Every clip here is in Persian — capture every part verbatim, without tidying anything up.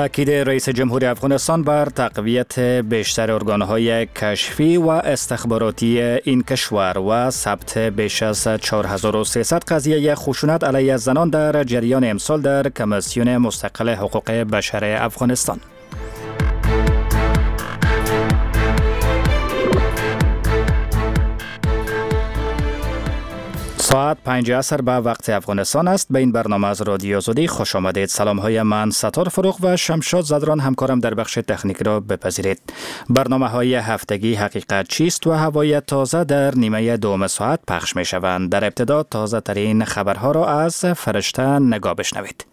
تأکید رئیس جمهور افغانستان بر تقویت بیشتر ارگانهای کشفی و استخباراتی این کشور و ثبت بیش از چهار هزار و سیصد قضیه خشونت علیه زنان در جریان امسال در کمیسیون مستقل حقوق بشر افغانستان. ساعت پنج عصر به وقت افغانستان است. به این برنامه از رادیو آزادی خوش آمدید. سلام های من ستار فروغ و شمشاد زدران همکارم در بخش تکنیک را بپذیرید. برنامه های هفتگی حقیقت چیست و هوای تازه در نیمه دوم ساعت پخش می شوند. در ابتدا تازه ترین خبرها را از فرشته نگاه بشنوید.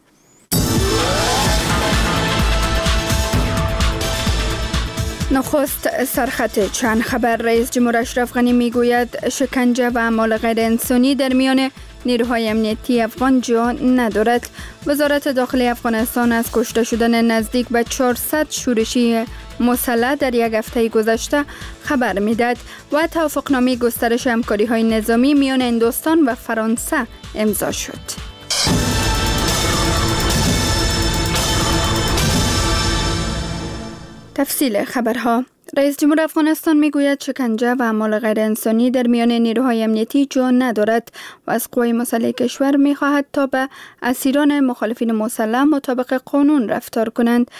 نخست سرخط چند خبر. رئیس جمهور اشرف غنی میگوید شکنجه و اعمال غیر انسانی در میان نیروهای امنیتی افغان جا ندارد. وزارت داخلی افغانستان از کشته شدن نزدیک به چهارصد شورشی مسلح در یک هفته گذشته خبر میداد و توافقنامه گسترش همکاری‌های نظامی میان هندوستان و فرانسه امضا شد. تفصیل خبرها. رئیس جمهور افغانستان میگوید شکنجه و اعمال غیر انسانی در میان نیروهای امنیتی جا ندارد و از قوای مسلح کشور میخواهد تا به اسیران مخالفین مسلح مطابق قانون رفتار کنند.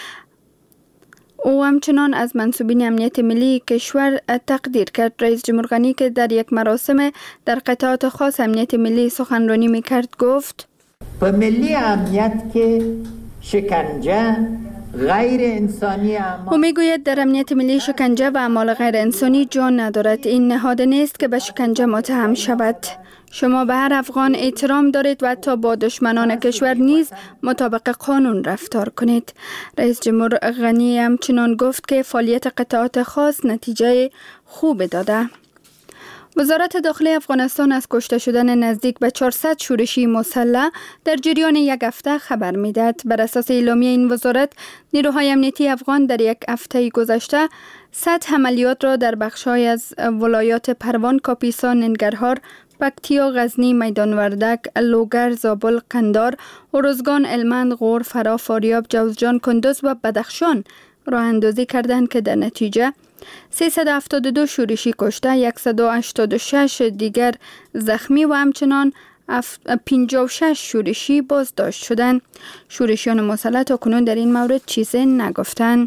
او همچنان از منصوبین امنیت ملی کشور تقدیر کرد. رئیس جمهور غنی که در یک مراسم در قطعات خاص امنیت ملی سخنرانی میکرد گفت: به ملی امنیت که شکنجه غیر انسانی او میگوید در امنیت ملی شکنجه و اعمال غیر انسانی جا ندارد. این نهاد نیست که به شکنجه متهم شود. شما به هر افغان احترام دارید و حتی با دشمنان کشور نیز مطابق قانون رفتار کنید. رئیس جمهور غنی همچنان گفت که فعالیت قطعات خاص نتیجه خوب داده. وزارت داخلی افغانستان از کشته شدن نزدیک به چهارصد شورشی مسلح در جریان یک هفته خبر میداد. بر اساس اعلامیه این وزارت، نیروهای امنیتی افغان در یک هفته گذشته صد عملیات را در بخش‌های از ولایات پروان، کاپیسا، ننگرهار، پکتیا، غزنی، میدان وردک، لوگر، زابل، قندار، ارزگان، هلمند، غور، فرا، فاریاب، جوزجان، کندوز و بدخشان راه اندازی کردند که در نتیجه سیصد و هفتاد و دو شورشی کشته، صد و هشتاد و شش دیگر زخمی و همچنان پنجاه و شش شورشی بازداشت شدند. شورشیان مسلح تاکنون در این مورد چیزی نگفتند.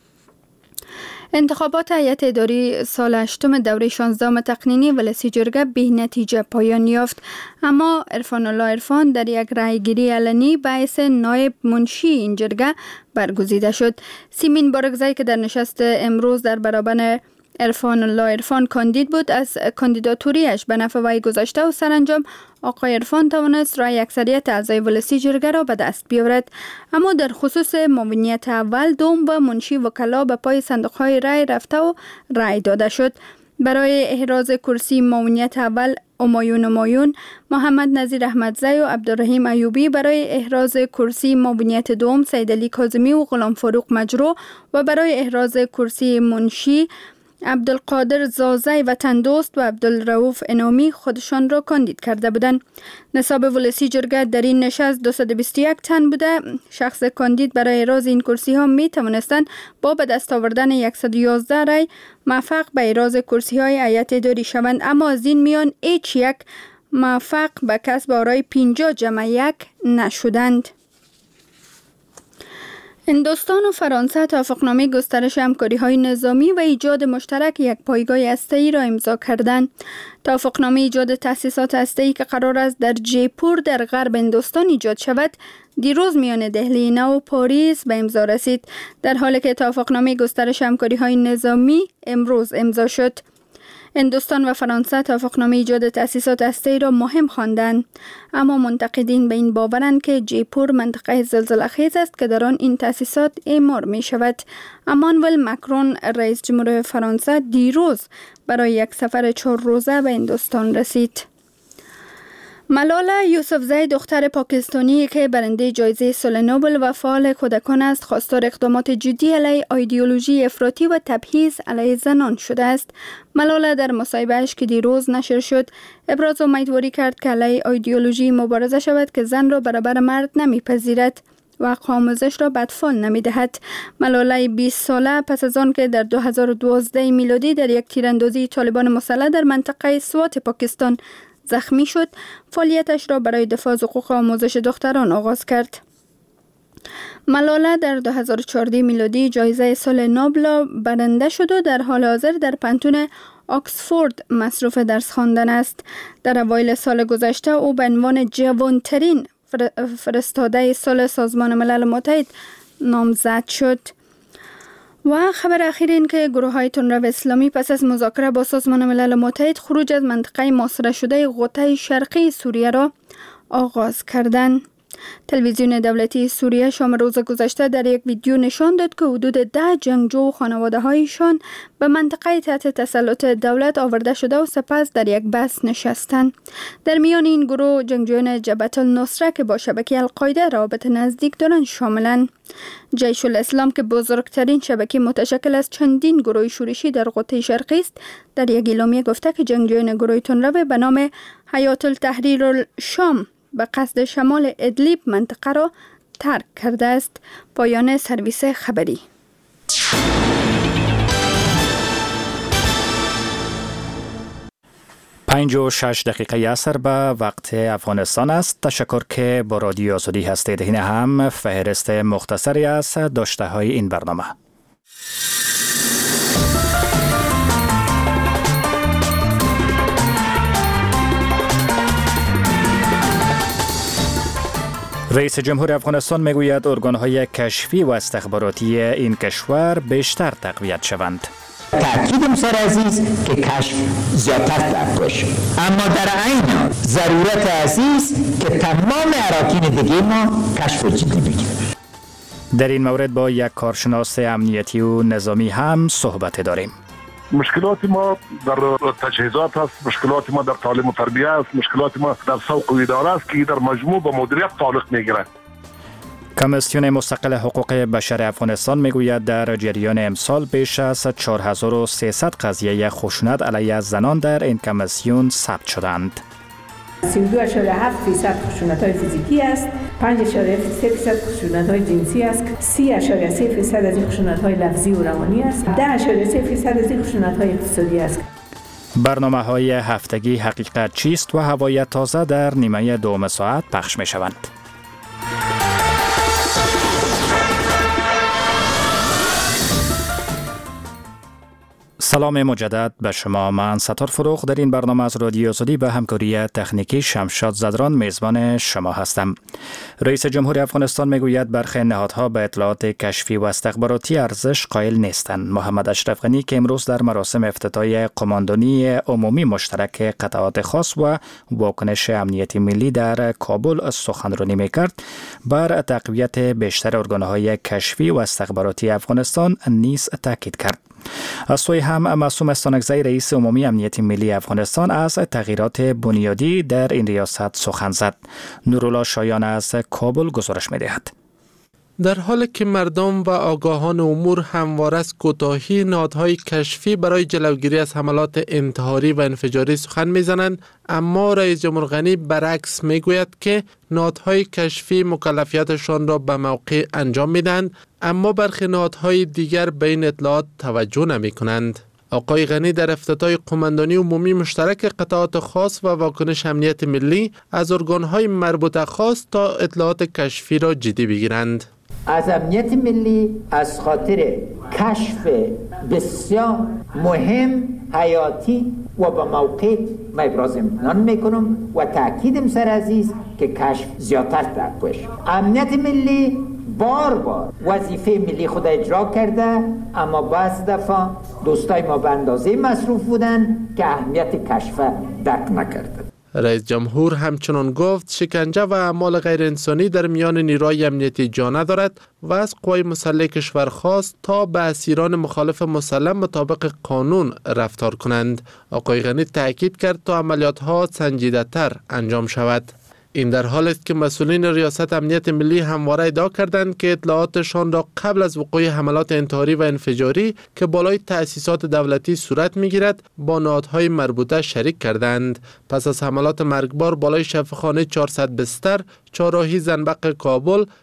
انتخابات هیئت اداری سال هشتم دوره شانزدهم تقنینی ولسی جرگه به نتیجه پایان یافت، اما عرفان الله عرفان در یک رایگیری علنی به حیث نایب منشی این جرگه برگزیده شد. سیمین بارگزایی که در نشست امروز در برابر عرفان الله عرفان کاندید بود، از کاندیداتوریش به نفع وی گذاشته و سرانجام آقای عرفان توانست رای اکثریت اعضای ولسی جرگه را به دست بیاورد. اما در خصوص معاونیت اول، دوم و منشی وکلا به پای صندوق‌های رای رفته و رای داده شد. برای احراز کرسی معاونیت اول همایون همایون، محمد نظیر احمدزی و عبدالرحیم ایوبی، برای احراز کرسی معاونیت دوم سیدعلی کاظمی و غلام فاروق مجرو و برای احراز کرسی منشی عبدالقادر زازی وطن دوست و عبدالرؤوف انامی خودشان را کاندید کرده بودند. نصاب ولسی جرگه در این نشست دویست و بیست و یک تن بوده. شخص کاندید برای احراز این کرسی ها می توانستند با به دست آوردن صد و یازده رای موفق به احراز کرسی های هیئت اداری شوند، اما از این میان هیچ یک موفق به کسب آرای پنجاه جمع یک نشدند. هندوستان و فرانسه توافقنامه گسترش همکاری‌های نظامی و ایجاد مشترک یک پایگاه هسته‌ای را امضا کردند. توافقنامه ایجاد تأسیسات هسته‌ای که قرار است در جیپور در غرب هندوستان ایجاد شود، دیروز میان دهلی نو و پاریس به امضا رسید، در حالی که توافقنامه گسترش همکاری‌های نظامی امروز امضا شد. هندوستان و فرانسه توافقنامه ایجاد تأسیسات هسته‌ای را مهم خواندند، اما منتقدین به این باورند که جیپور منطقه زلزله‌خیز است که در آن این تأسیسات اعمار می شود. امانوئل مکرون رئیس جمهور فرانسه دیروز برای یک سفر چهار روزه به هندوستان رسید. ملاله یوسفزئی، دختر پاکستانی که برنده جایزه صلح نوبل و فعال کودکان است، خواستار اقدامات جدی علیه ایدئولوژی افراطی و تبعیض علیه زنان شده است. ملاله در مصاحبه‌اش که دیروز نشر شد، ابراز امیدواری کرد که علیه ایدئولوژی مبارزه شود که زن را برابر مرد نمیپذیرد. وقت آموزش را به اطفال نمی‌دهد. ملاله بیست ساله پس از آن که در دو هزار و دوازده میلادی در یک تیراندازی طالبان مسلح در منطقه سوات پاکستان زخمی شد، فعالیتش را برای دفاع از حقوق آموزش دختران آغاز کرد. ملاله در دو هزار و چهارده میلادی جایزه سال نوبل برنده شد و در حال حاضر در پانتون آکسفورد مصروف درس خواندن است. در اوایل سال گذشته او به عنوان جوانترین فرستاده سال سازمان ملل متحد نامزد شد. و خبر اخیر این که گروه های تندرو اسلامی پس از مذاکره با سازمان ملل متحد خروج از منطقه محاصره شده غوطه شرقی سوریه را آغاز کردند. تلویزیون دولتی سوریه شام روز گذشته در یک ویدیو نشان داد که حدود ده جنگجو و خانواده هایشان به منطقه تحت تسلط دولت آورده شده و سپس در یک بس نشستند. در میان این گروه جنگجویان جبهه النصره که با شبکه القاعده رابطه نزدیک دارند شاملند. جیش الاسلام که بزرگترین شبکه متشکل از چندین گروه شورشی در غوطه شرقی است، در یک اعلامیه گفته که جنگجویان گروه تندرو به نام حیات التحریر الشام به قصد شمال ادلیب منطقه را ترک کرده است. پایان سرویس خبری. پنج و شش دقیقه عصر به وقت افغانستان است. تشکر که با رادیو آزادی هستید. این هم فهرست مختصری از داشته های این برنامه. رئیس جمهور افغانستان میگوید ارگان‌های کشفی و استخباراتی این کشور بیشتر تقویت شوند. تأکیدم سر عزیز که کشف زیادتر تقویت، اما در عین حال ضرورت عزیز که تمام اراکین دیگه ما کشف جدی بگیریم. در این مورد با یک کارشناس امنیتی و نظامی هم صحبت داریم. مشکلات ما در تجهیزات است، مشکلات ما در تعلیم و تربیت است، مشکلات ما در سوق و اداره است که در مجموع با مدیریت تعلق میگیرد. کمیسیون مستقل حقوق بشر افغانستان میگوید در جریان امسال بیش از چهار هزار و سیصد قضیه خشونت علیه زنان در این کمیسیون ثبت شدند. سی و دو اشاره هفت درصد خشونت‌های فیزیکی است، پنج اشاره سه درصد خشونت‌های جنسی است، سی اشاره سه درصد از این خشونت‌های لفظی و روانی است، ده اشاره سه درصد از این خشونت‌های اقتصادی است. برنامه‌های هفتگی حقیقت چیست و هوای تازه در نیمه دوم ساعت پخش می‌شوند. سلام مجدد به شما. من ستار فروغ در این برنامه از رادیو آزادی به همکاری تکنیکی شمشاد زدران میزبان شما هستم. رئیس جمهور افغانستان میگوید برخی نهادها به اطلاعات کشفی و استخباراتی ارزش قائل نیستند. محمد اشرف غنی که امروز در مراسم افتتاحیه قماندانی عمومی مشترک قطعات خاص و واکنش امنیتی ملی در کابل سخنرانی میکرد، بر تقویت بیشتر ارگانهای کشفی و استخباراتی افغانستان نیز تاکید کرد. از سوی هم معصوم استانکزی رئیس عمومی امنیتی ملی افغانستان از تغییرات بنیادی در این ریاست سخن زد. نورالله شایان از کابل گزارش می‌دهد. در حالی که مردم و آگاهان امور همواره از کوتاهی نهادهای کشفی برای جلوگیری از حملات انتحاری و انفجاری سخن میزنند، اما رئیس جمهور غنی برعکس میگوید که نهادهای کشفی مکلفیتشان را به موقع انجام میدهند، اما برخی نهادهای دیگر به این اطلاعات توجه نمی کنند. آقای غنی در افتتاح قماندانی عمومی مشترک قطعات خاص و واکنش امنیت ملی از ارگانهای مربوطه خواست تا اطلاعات کشفی را جدی بگیرند. از امنیت ملی از خاطر کشف بسیار مهم، حیاتی و با موقع ما ابراز امتنان میکنم و تأکیدم سر عزیز که کشف زیادتر تقویت. امنیت ملی بار بار وظیفه ملی خود اجرا کرده، اما بعض دفعه دوستای ما به اندازه مصروف بودن که اهمیت کشف درک نکردن. رئیس جمهور همچنان گفت شکنجه و اعمال غیر انسانی در میان نیروهای امنیتی جا ندارد و از قوای مسلح کشور خواست تا به اسیران مخالف مسلح مطابق قانون رفتار کنند. آقای غنی تاکید کرد تا عملیات ها سنجیده تر انجام شود. این در حالی است که مسئولین ریاست امنیت ملی همواره ادعا کردند که اطلاعاتشان را قبل از وقوع حملات انتحاری و انفجاری که بالای تأسیسات دولتی صورت می‌گیرد با نهادهای مربوطه شریک کردند. پس از حملات مرگبار بالای شفاخانه چهارصد بستر، چهارراهی زنبق کابل،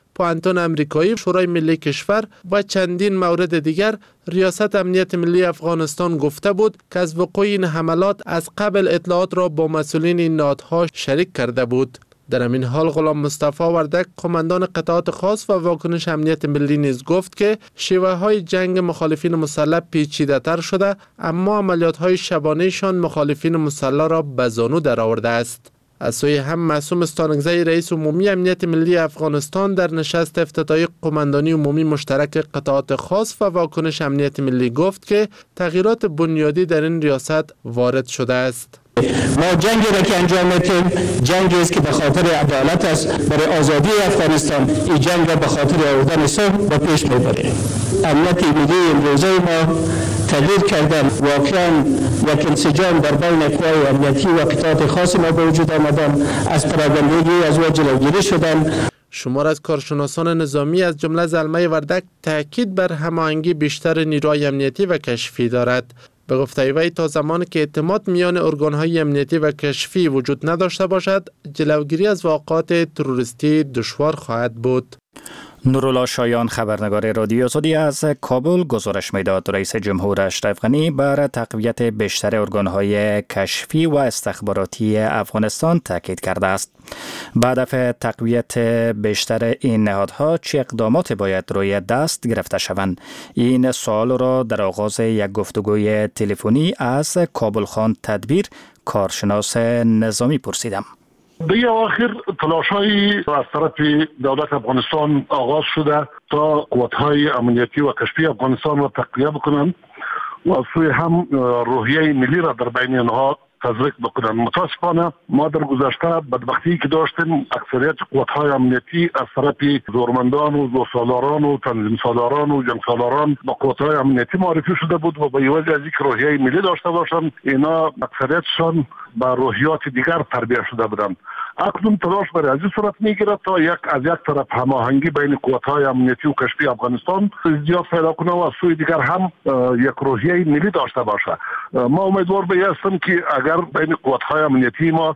پوانتون امریکایی، شورای ملی کشور و چندین مورد دیگر، ریاست امنیت ملی افغانستان گفته بود که از وقوع این حملات از قبل اطلاعات را با مسئولین این نهادها شریک کرده بود. در این حال غلام مصطفی وردک، قماندان قطعات خاص و واکنش امنیت ملی نیز گفت که شیوه های جنگ مخالفین مسلح پیچیده تر شده، اما عملیات های شبانهشان مخالفین مسلح را به زانو درآورده است. از سوی هم معصوم استانکزی، رئیس عمومی امنیت ملی افغانستان، در نشست افتتاحی قماندانی عمومی مشترک قطعات خاص و واکنش امنیت ملی گفت که تغییرات بنیادی در این ریاست وارد شده است. ما جنگی را که انجام میدیم جنگی است که به خاطر عدالت است برای آزادی افغانستان. این جنگ را به خاطر آوردن صلح به پیش میبریم. امنیت ملی امروزه ما تغییر کردن، واقعا یک انسجام در بین قوای امنیتی و قطعات خاص ما به وجود آمدن، از پراگندگی از او جلوگیری شدن. شمار از کارشناسان نظامی از جمله زلمه وردک تاکید بر هماهنگی بیشتر نیروهای امنیتی و کشفی دارد. به گفته وی تا زمانی که اعتماد میان ارگان‌های امنیتی و کشفی وجود نداشته باشد، جلوگیری از واقعات تروریستی دشوار خواهد بود. نورالله شایان، خبرنگار رادیو آزادی از کابل، گزارش میداد. رئیس جمهور اشرف غنی بر تقویت بیشتر ارگان‌های کشفی و استخباراتی افغانستان تاکید کرده است. به هدف تقویت بیشتر این نهادها چه اقدامات باید روی دست گرفته شوند؟ این سوال را در آغاز یک گفتگوی تلفنی از کابل خان تدبیر، کارشناس نظامی، پرسیدم. به آخر تلاش‌های از طرف دولت افغانستان آغاز شده تا قوت‌های امنیتی و کشفی افغانستان را تقویت بکنند و از سوی هم روحیه ملی را در بین آنها تزریق بکنند. متاسفانه ما در گذشته بدبختی که داشتیم، اکثریت قوت‌های امنیتی از طرف زورمندان و زورسالاران و تنظیم سالاران و جنگ سالاران با قوت‌های امنیتی معرفی شده بود و به وجه از اینکه روحیه ملی داشته باشند، اینا اکثریتشان با روحیات دیگر تربیت شده بودند. اکنون تلاش برای از این صورت میگیرد تا یک از یک طرف هماهنگی بین قوت‌های امنیتی و کشفی افغانستان ازدیاد پیدا کنه و از سوی دیگر هم یک روحیه ملی داشته باشه. ما امیدوار به هستیم که اگر بین قوت‌های امنیتی ما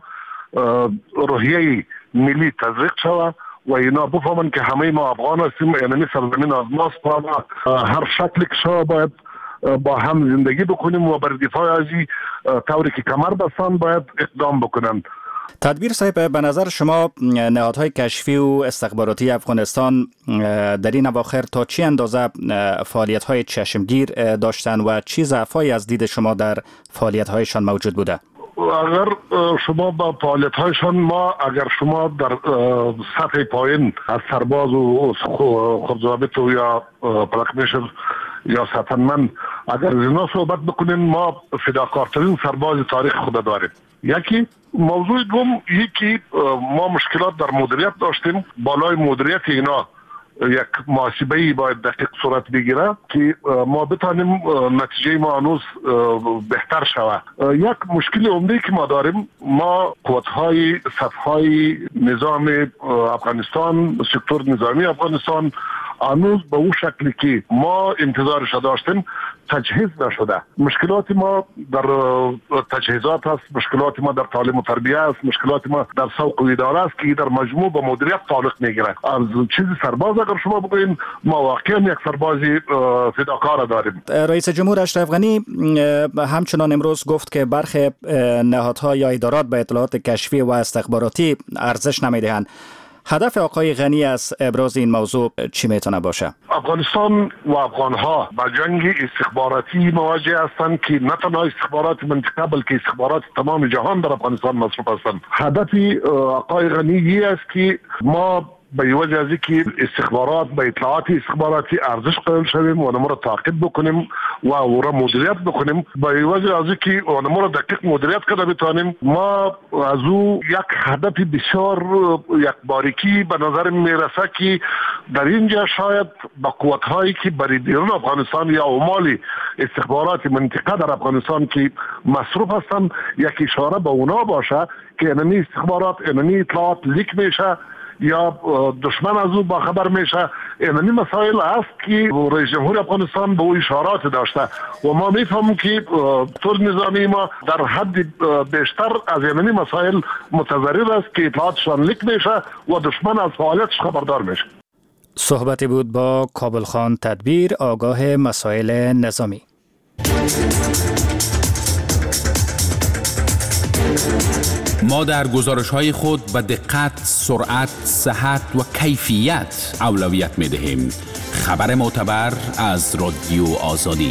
روحیه ملی تزریق شود و اینا بفهمن که همه ما افغان هستیم، یعنی سرزمین از ماست، هر شکلی که شما باید با هم زندگی بکنیم و بر دفاع از این طوری که کمر بستن باید اقدام بکنن. تدبیر صاحب، به نظر شما نهادهای کشفی و استخباراتی افغانستان در این اواخر تا چی اندازه فعالیت‌های چشمگیر داشتن و چی ضعف‌هایی از دید شما در فعالیت‌هایشان موجود بوده؟ اگر شما با فعالیت‌هایشان، ما اگر شما در سطح پایین از سرباز و خبضابط و یا پلاکمیشن یا سطحمن اگر از اینا صحبت بکنیم، ما فداکارترین سرباز تاریخ خود داریم. یکی موضوع دوم یکی ما مشکلات در مدیریت داشتیم. بالای مدیریت اینا یک محاسبه‌ای باید دقیق صورت بگیره که ما بتانیم نتیجه ما هنوز بهتر شود. یک مشکل عمده که ما داریم، ما قوت‌های صف‌های نظام افغانستان، سکتور نظامی افغانستان هنوز به اون شکلی که ما انتظارش داشتیم تجهیز نشده. مشکلات ما در تجهیزات است، مشکلات ما در تعلیم و تربیه است، مشکلات ما در سوق و اداره است که در مجموع به مدیریت تعلق میگیره. از چیز سرباز اگر شما بگوین، ما واقعا یک سرباز فداکار داریم. رئیس جمهور اشرف غنی همچنان امروز گفت که برخی نهادها یا ادارات به اطلاعات کشفی و استخباراتی ارزش نمیدهند. هدف آقای غنی از ابراز این موضوع چی میتونه باشه؟ افغانستان و افغانها با جنگ استخباراتی مواجه هستند که نه تنها استخبارات منطقه بلکه استخبارات تمام جهان در افغانستان مصروف هستند. هدف آقای غنی است که ما به وجه از اینکه استخبارات به اطلاعات استخباراتی ارزش قائل شویم و آنها را تعقیب بکنیم و او را مدیریت بکنیم، به وجه از اینکه آنها را دقیق مدیریت کرده بتانیم، ما از او یک هدف بسیار یک باریکی به نظر میرسه که در اینجا شاید با قوت‌هایی که برای بیرون افغانستان یا عمال استخبارات منطقه در افغانستان که مصروف هستند، یک اشاره به اونا باشه که انمی استخبارات، انمی اطلاعات لیک میشه یا دشمن از او باخبر میشه. اینمی مسائل است که رئیس جمهور افغانستان به او اشارات داشته و ما میفهمیم که طور نظامی ما در حد بیشتر از اینمی مسائل متضرر است که اطلاعاتشان لیک میشه و دشمن از فعالیتش خبردار میشه. صحبتی بود با کابل خان تدبیر، آگاه مسائل نظامی. ما در گزارش‌های خود به دقت، سرعت، صحت و کیفیت اولویت می‌دهیم. خبر معتبر از رادیو آزادی.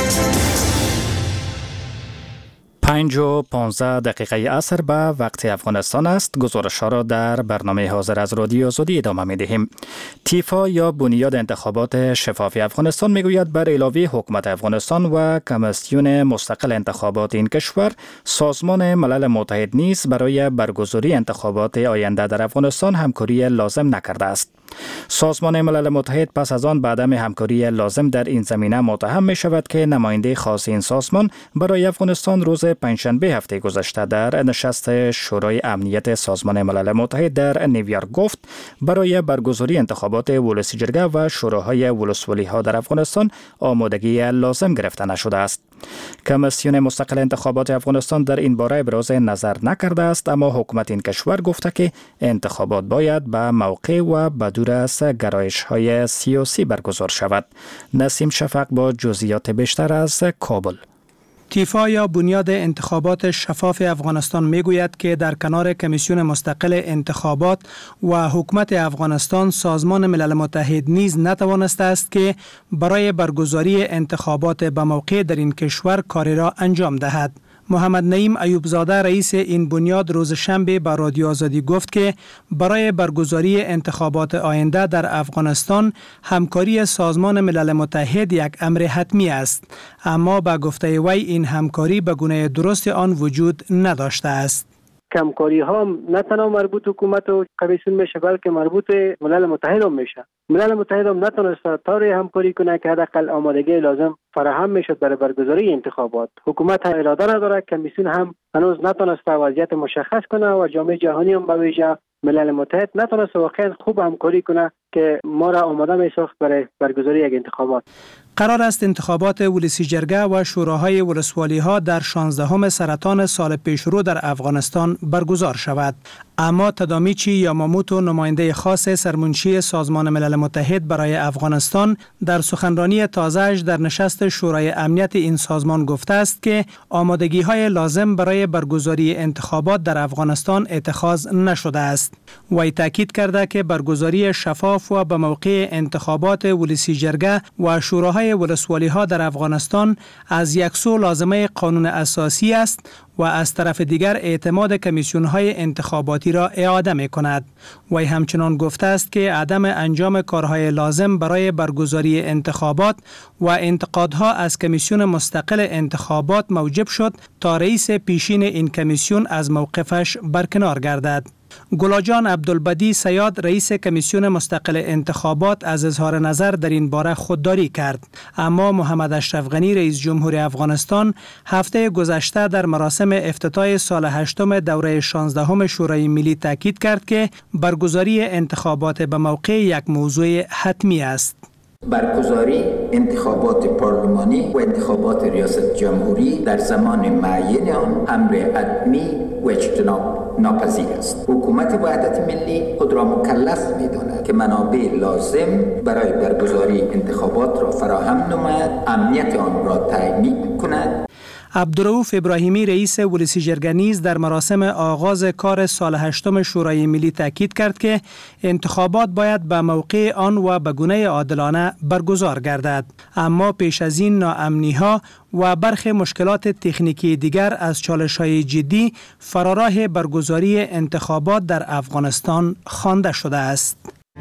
پنج و پانزده دقیقه عصر به وقت افغانستان است. گزارش ها را در برنامه حاضر از رادیو آزادی ادامه می دهیم. تیفا یا بنیاد انتخابات شفاف افغانستان می گوید بر علاوه حکومت افغانستان و کمیسیون مستقل انتخابات این کشور، سازمان ملل متحد نیز برای برگزاری انتخابات آینده در افغانستان همکاری لازم نکرده است. سازمان ملل متحد پس از آن به عدم همکاری لازم در این زمینه متهم می شود که نماینده خاص این سازمان برای افغانستان روز پنجشنبه هفته گذشته در نشست شورای امنیت سازمان ملل متحد در نیویورک گفت برای برگزاری انتخابات ولسی جرگه و شوراهای ولسوالی ها در افغانستان آمادگی لازم گرفته نشده است. کمیسیون مستقل انتخابات افغانستان در این باره ابراز نظر نکرده است، اما حکومت این کشور گفته که انتخابات باید به موقع و بدور از گرایش های سیاسی برگزار شود. نسیم شفق با جزئیات بیشتر از کابل. تیفا یا بنیاد انتخابات شفاف افغانستان میگوید که در کنار کمیسیون مستقل انتخابات و حکومت افغانستان، سازمان ملل متحد نیز نتوانسته است که برای برگزاری انتخابات به موقع در این کشور کاری را انجام دهد. محمد نعیم ایوبزاده رئیس این بنیاد روز شنبه به رادیو آزادی گفت که برای برگزاری انتخابات آینده در افغانستان همکاری سازمان ملل متحد یک امر حتمی است، اما به گفته وی این همکاری به گونه درست آن وجود نداشته است. همکاری ها نه تنها مربوط حکومت و کمیسیون میشه بلکه مربوط ملل متحد هم میشه. ملل متحد هم نتونسته طوری همکاری کنه که حداقل آمادگی لازم فراهم میشد برای برگزاری انتخابات. حکومت هم اراده نداره، کمیسیون هم هنوز نتونسته وضعیت مشخص کنه و جامعه جهانی هم به ویژه ملل متحد نتونسته واقعا خوب همکاری کنه که ما را آماده میساخت برای برگزاری یک انتخابات. قرار است انتخابات ولسی جرگه و شوراهای ولسوالی ها در شانزدهم سرطان سال پیشرو در افغانستان برگزار شود، اما تدامیچی یاماموتو، نماینده خاص سرمنشی سازمان ملل متحد برای افغانستان، در سخنرانی تازه‌اش در نشست شورای امنیت این سازمان گفته است که آمادگی های لازم برای برگزاری انتخابات در افغانستان اتخاذ نشده است. وی تاکید کرده که برگزاری شفاف و به موقع انتخابات ولسی جرگه و شوراهای ولسوالی ها در افغانستان از یک سو لازمه قانون اساسی است و از طرف دیگر اعتماد کمیسیون های انتخاباتی را اعاده می کند. وی همچنان گفته است که عدم انجام کارهای لازم برای برگزاری انتخابات و انتقادها از کمیسیون مستقل انتخابات موجب شد تا رئیس پیشین این کمیسیون از موقفش برکنار گردد. گلاجان عبدالبدی سیاد رئیس کمیسیون مستقل انتخابات از اظهار نظر در این باره خودداری کرد، اما محمد اشرف غنی رئیس جمهور افغانستان هفته گذشته در مراسم افتتاح سال هشتم دوره شانزدهم شورای ملی تاکید کرد که برگزاری انتخابات به موقع یک موضوع حتمی است. برگزاری انتخابات پارلمانی و انتخابات ریاست جمهوری در زمان معین آن امر حتمی و اجتناب ناپذیر است. حکومت وحدت ملی خود را مکلف می‌داند که منابع لازم برای برگزاری انتخابات را فراهم نماید، امنیت آن را تامین کند. عبدالرؤوف ابراهیمی رئیس ولسی جرگه نیز در مراسم آغاز کار سال هشتم شورای ملی تاکید کرد که انتخابات باید به موقع آن و به گونه عادلانه برگزار گردد، اما پیش از این ناامنی‌ها و برخی مشکلات تکنیکی دیگر از چالش‌های جدی فراراه برگزاری انتخابات در افغانستان خوانده شده است.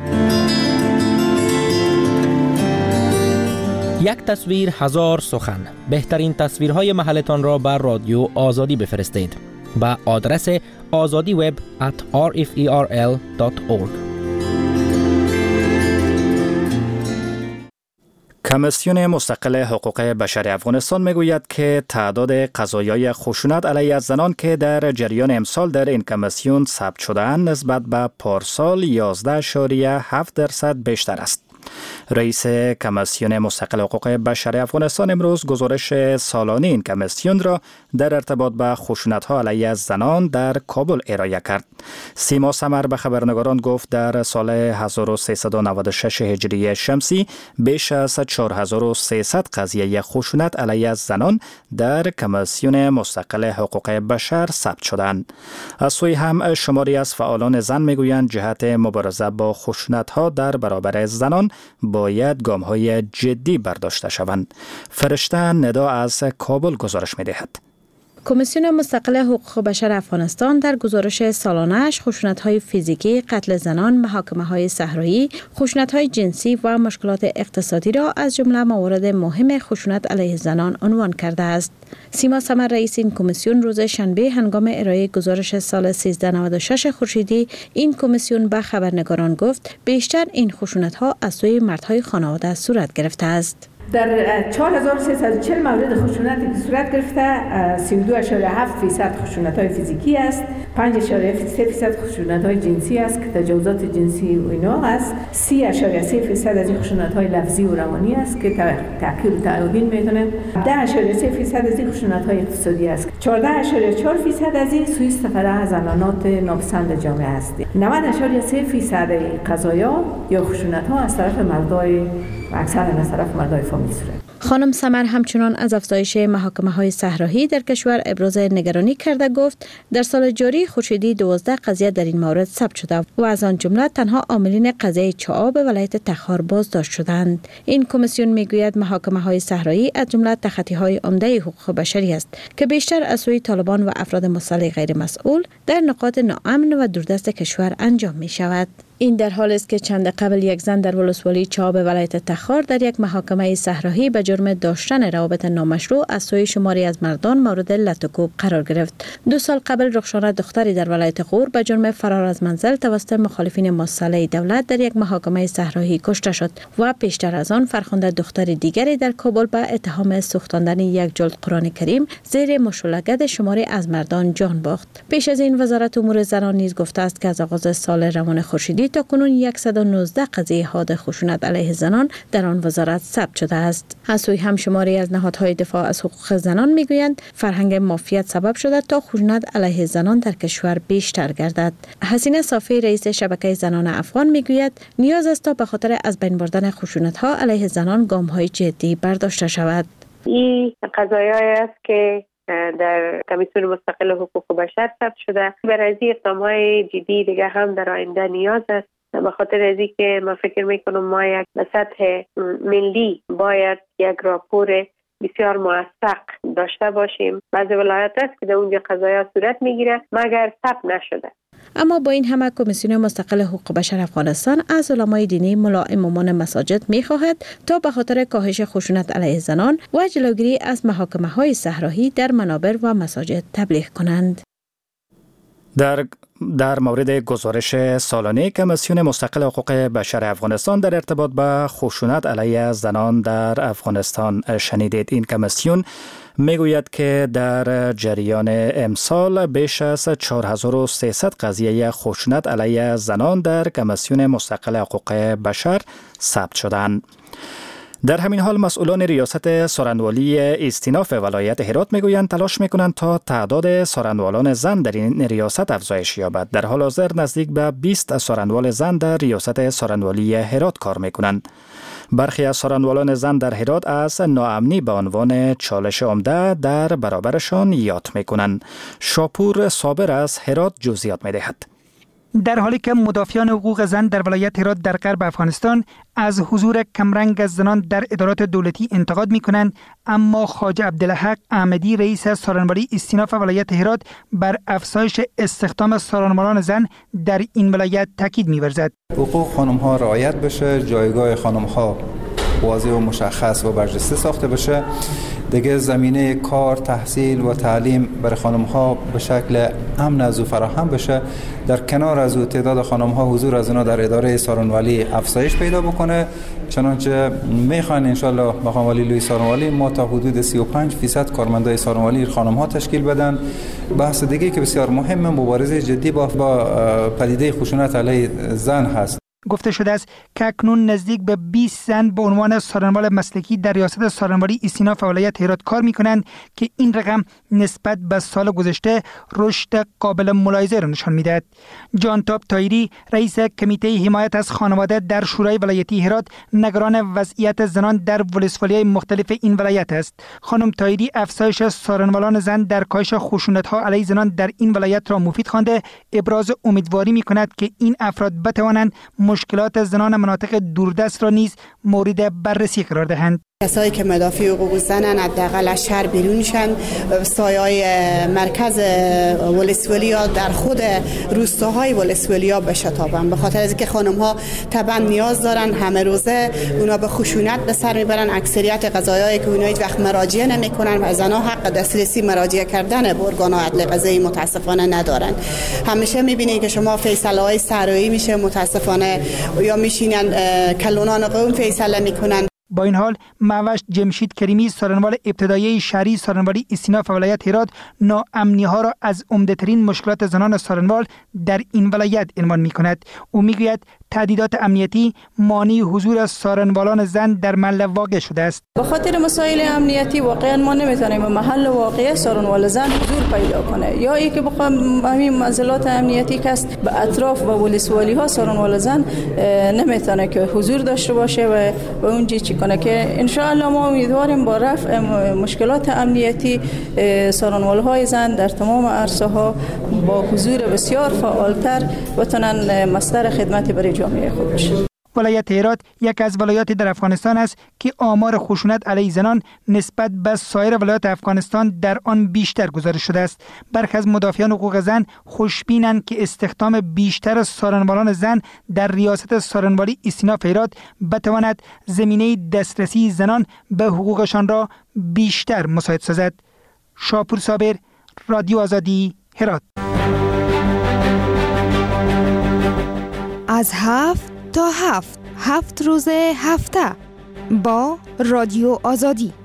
یک تصویر هزار سخن. بهترین تصویرهای محلتان را بر رادیو آزادی بفرستید با آدرس azadiweb at r f e r l dot org. کمیسیون مستقل حقوق بشر افغانستان میگوید که تعداد قضایای خشونت علیه زنان که در جریان امسال در این کمیسیون ثبت شده‌اند نسبت به پارسال یازده اشاریه هفت درصد بیشتر است. رئیس کمیسیون مستقل حقوق بشر افغانستان امروز گزارش سالانه این کمیسیون را در ارتباط به خشونت‌ها علیه زنان در کابل ارائه کرد. سیما سمر به خبرنگاران گفت در سال هزار و سیصد و نود و شش هجری شمسی بیش از چهار هزار و سیصد قضیه خشونت علیه زنان در کمیسیون مستقل حقوق بشر ثبت شدند. از سوی هم شماری از فعالان زن میگویند جهت مبارزه با خشونت‌ها در برابر زنان باید گام‌های جدی برداشته شوند. فرشته ندا از کابل گزارش می‌دهد. کمیسیون مستقل حقوق بشر افغانستان در گزارش سالانه‌اش خشونت‌های فیزیکی، قتل زنان، محاکمه‌های صحرایی، خشونت‌های جنسی و مشکلات اقتصادی را از جمله موارد مهم خشونت علیه زنان عنوان کرده است. سیما سمر رئیس این کمیسیون روز شنبه هنگام ارائه گزارش سال سیزده نود و شش خورشیدی این کمیسیون به خبرنگاران گفت بیشتر این خشونت‌ها از سوی مردهای خانواده صورت گرفته است. در چهار هزار و سیصد و چهل مورد خشونتی که صورت گرفته سی و دو اشاره هفت فیصد خشونت‌های فیزیکی است، پنج اشاره سه فیصد خشونت‌های جنسی است که تجاوزات جنسی و اینا است، سی اشاره سه فیصد از این خشونت‌های لفظی و روانی است که تحقیر و توهین می‌کنند، ده اشاره سه فیصد از این خشونت‌های اقتصادی است، چهارده اشاره چهار فیصد از این سوء استفاده از عنانات ناپسند جامعه است، نود اشاره سه فیصد قضایا یا خشونت‌ها از طرف مردای و اکثر از طرف مردای فامیل صورت. خانم سمر همچنان از افزایش محاکمه‌های صحرایی در کشور ابراز نگرانی کرده گفت در سال جاری خورشیدی دوازده قضیه در این مورد ثبت شده و از آن جمله تنها عاملین قضیه چعاب ولایت تخار بازداشت شدند. این کمیسیون میگوید محاکمه‌های صحرایی از جمله تخطی‌های عمده حقوق بشری است که بیشتر از سوی طالبان و افراد مسلح غیر مسئول در نقاط ناامن و دوردست کشور انجام می‌شود. این در حالی است که چند قبل یک زن در ولسوالی چعاب ولایت تخار در یک محاکمه صحرایی به جرم داشتن روابط نامشروع از سوی شماری از مردان مورد لط و کوب قرار گرفت. دو سال قبل رخشانه دختری در ولایت غور به جرم فرار از منزل توسط مخالفین مسلح دولت در یک محاکمه صحرایی کشته شد و پیشتر از آن فرخنده دختر دیگری در کابل به اتهام سوختاندن یک جلد قرآن کریم زیر مشولگد شماری از مردان جان باخت. پیش از این وزارت امور زنان نیز گفته است که از آغاز سال روان خورشیدی تا کنون صد و نوزده قضیه حاد خشونت علیه زنان در آن وزارت ثبت شده است. از سوی هم شماری از نهادهای دفاع از حقوق زنان میگویند فرهنگ مافیت سبب شده تا خشونت علیه زنان در کشور بیشتر گردد. حسینه صافی رئیس شبکه زنان افغان میگوید نیاز است تا به خاطر از بین بردن خشونت ها علیه زنان گام های جدی برداشته شود. این قضایایی است که در کمیسیون مستقل حقوق بشر ثبت شده. برای این اقدامات جدی دیگه هم در آینده نیاز است، به خاطر از که من فکر میکنم ما یک به سطح ملی باید یک راپور بسیار موثق داشته باشیم. بعضی ولایات است که در اونجا قضایا صورت میگیره مگر ثبت نشده. اما با این همه کمیسیون مستقل حقوق بشر افغانستان از علمای دینی ملا امامان مساجد می‌خواهد تا به خاطر کاهش خشونت علیه زنان و جلوگیری از محاکمه‌های صحرایی در منابر و مساجد تبلیغ کنند. در در مورد گزارش سالانه کمیسیون مستقل حقوق بشر افغانستان در ارتباط به خشونت علیه زنان در افغانستان شنیدید. این کمیسیون میگوید که در جریان امسال بیش از چهار هزار و سیصد قضیه خشونت علیه زنان در کمیسیون مستقل حقوق بشر ثبت شدند. در همین حال مسئولان ریاست سارنوالی استیناف ولایت هرات میگویند تلاش میکنند تا تعداد سارنوالان زن در این ریاست افزایش یابد. در حال حاضر نزدیک به بیست سارنوال زن در ریاست سارنوالی هرات کار میکنند. برخی از سارنوالان زن در هرات از ناامنی به عنوان چالش عمده در برابرشان یاد میکنند. شاپور صابر از هرات جزئیات میدهد. در حالی که مدافعان حقوق زن در ولایت هرات در غرب افغانستان از حضور کمرنگ از زنان در ادارات دولتی انتقاد می‌کنند، اما خواجه عبدالحق احمدی رئیس سارنوالی استیناف ولایت هرات بر افزایش استخدام سارنوالان زن در این ولایت تاکید می‌ورزد. حقوق خانم‌ها رعایت بشه، جایگاه خانم‌ها واضح و مشخص و برجسته ساخته بشه، دیگه زمینه کار، تحصیل و تعلیم برای خانم‌ها به شکل امن از او فراهم بشه. در کنار از او تعداد خانم‌ها حضور از اونا در اداره سارنوالی افزایش پیدا بکنه، چنانچه میخوان ان شاءالله مقام والی لوی سارنوالی ما تا حدود سی و پنج درصد کارمندای سارنوالی خانم‌ها تشکیل بدن. بحث دیگه که بسیار مهمه مبارزه جدی با با پدیده خشونت علیه زن هست. گفته شده است که اکنون نزدیک به بیست زن به عنوان سارنوال مسلکی در ریاست سارنوالی ایسیناف ولایت هرات کار می‌کنند که این رقم نسبت به سال گذشته رشد قابل ملاحظه را نشان می‌دهد. جانتاب تایری رئیس کمیته حمایت از خانواده در شورای ولایتی هرات نگران وضعیت زنان در ولسوالی‌های مختلف این ولایت است. خانم تایری افزایش سارنوالان زن در کاهش خشونت‌ها علیه زنان در این ولایت را مفید خوانده ابراز امیدواری می‌کند که این افراد بتوانند مشکلات زنان مناطق دوردست را نیز مورد بررسی قرار دهند. کسایی که مدافع حقوق زنن حداقل از شهر بیرونشن، سایه‌های مرکز ولسوالیا در خود روستاهای ولسوالیا بشتابن، به خاطر اینکه خانم‌ها طبعا نیاز دارن همه روزه اونا به خشونت به سر میبرن. اکثریت قضایایی که اونا هیچ وقت مراجعه نمیکنن و زنها حق دسترسی مراجعه کردن به ارگان‌های عدل قضایی متاسفانه ندارن. همیشه میبینید که شما فیصله‌های سرایی میشه متاسفانه یا میشینن کلونان قوم فیصله میکنن. با این حال معوش جمشید کریمی سارنوال ابتدایی شهری سارنوالی ایسیناف ولایت هرات ناامنی ها را از عمده ترین مشکلات زنان سارنوال در این ولایت عنوان می کند. او می گوید تهدیدات امنیتی مانع حضور سارنوالان زن در محل واقع شده است. به خاطر مسائل امنیتی واقعا ما نمیتونیم به محل واقع سارنوال زن حضور پیدا کنه، یا اینکه بخوام همین منزلات امنیتی که است به اطراف و ولسوالی ها سارنوال زن نمیتونه که حضور داشته باشه و به اونجا چی کنه که ان شاء الله ما امیدواریم با رفع مشکلات امنیتی سارنوال های زن در تمام عرصه ها با حضور بسیار فعالتر بتونن مصدر خدمت برای جامعه خود بشه. ولایت هرات یک از ولایات در افغانستان است که آمار خشونت علیه زنان نسبت به سایر ولایات افغانستان در آن بیشتر گزارش شده است. برخی از مدافعان حقوق زن خوشبینند که استخدام بیشتر سارنوالان زن در ریاست سارنوالی ایسیناف هرات بتواند زمینه دسترسی زنان به حقوقشان را بیشتر مساعد سازد. شاپور صابر، رادیو آزادی، هرات. از هفت تا هفت هفت روز هفته با رادیو آزادی.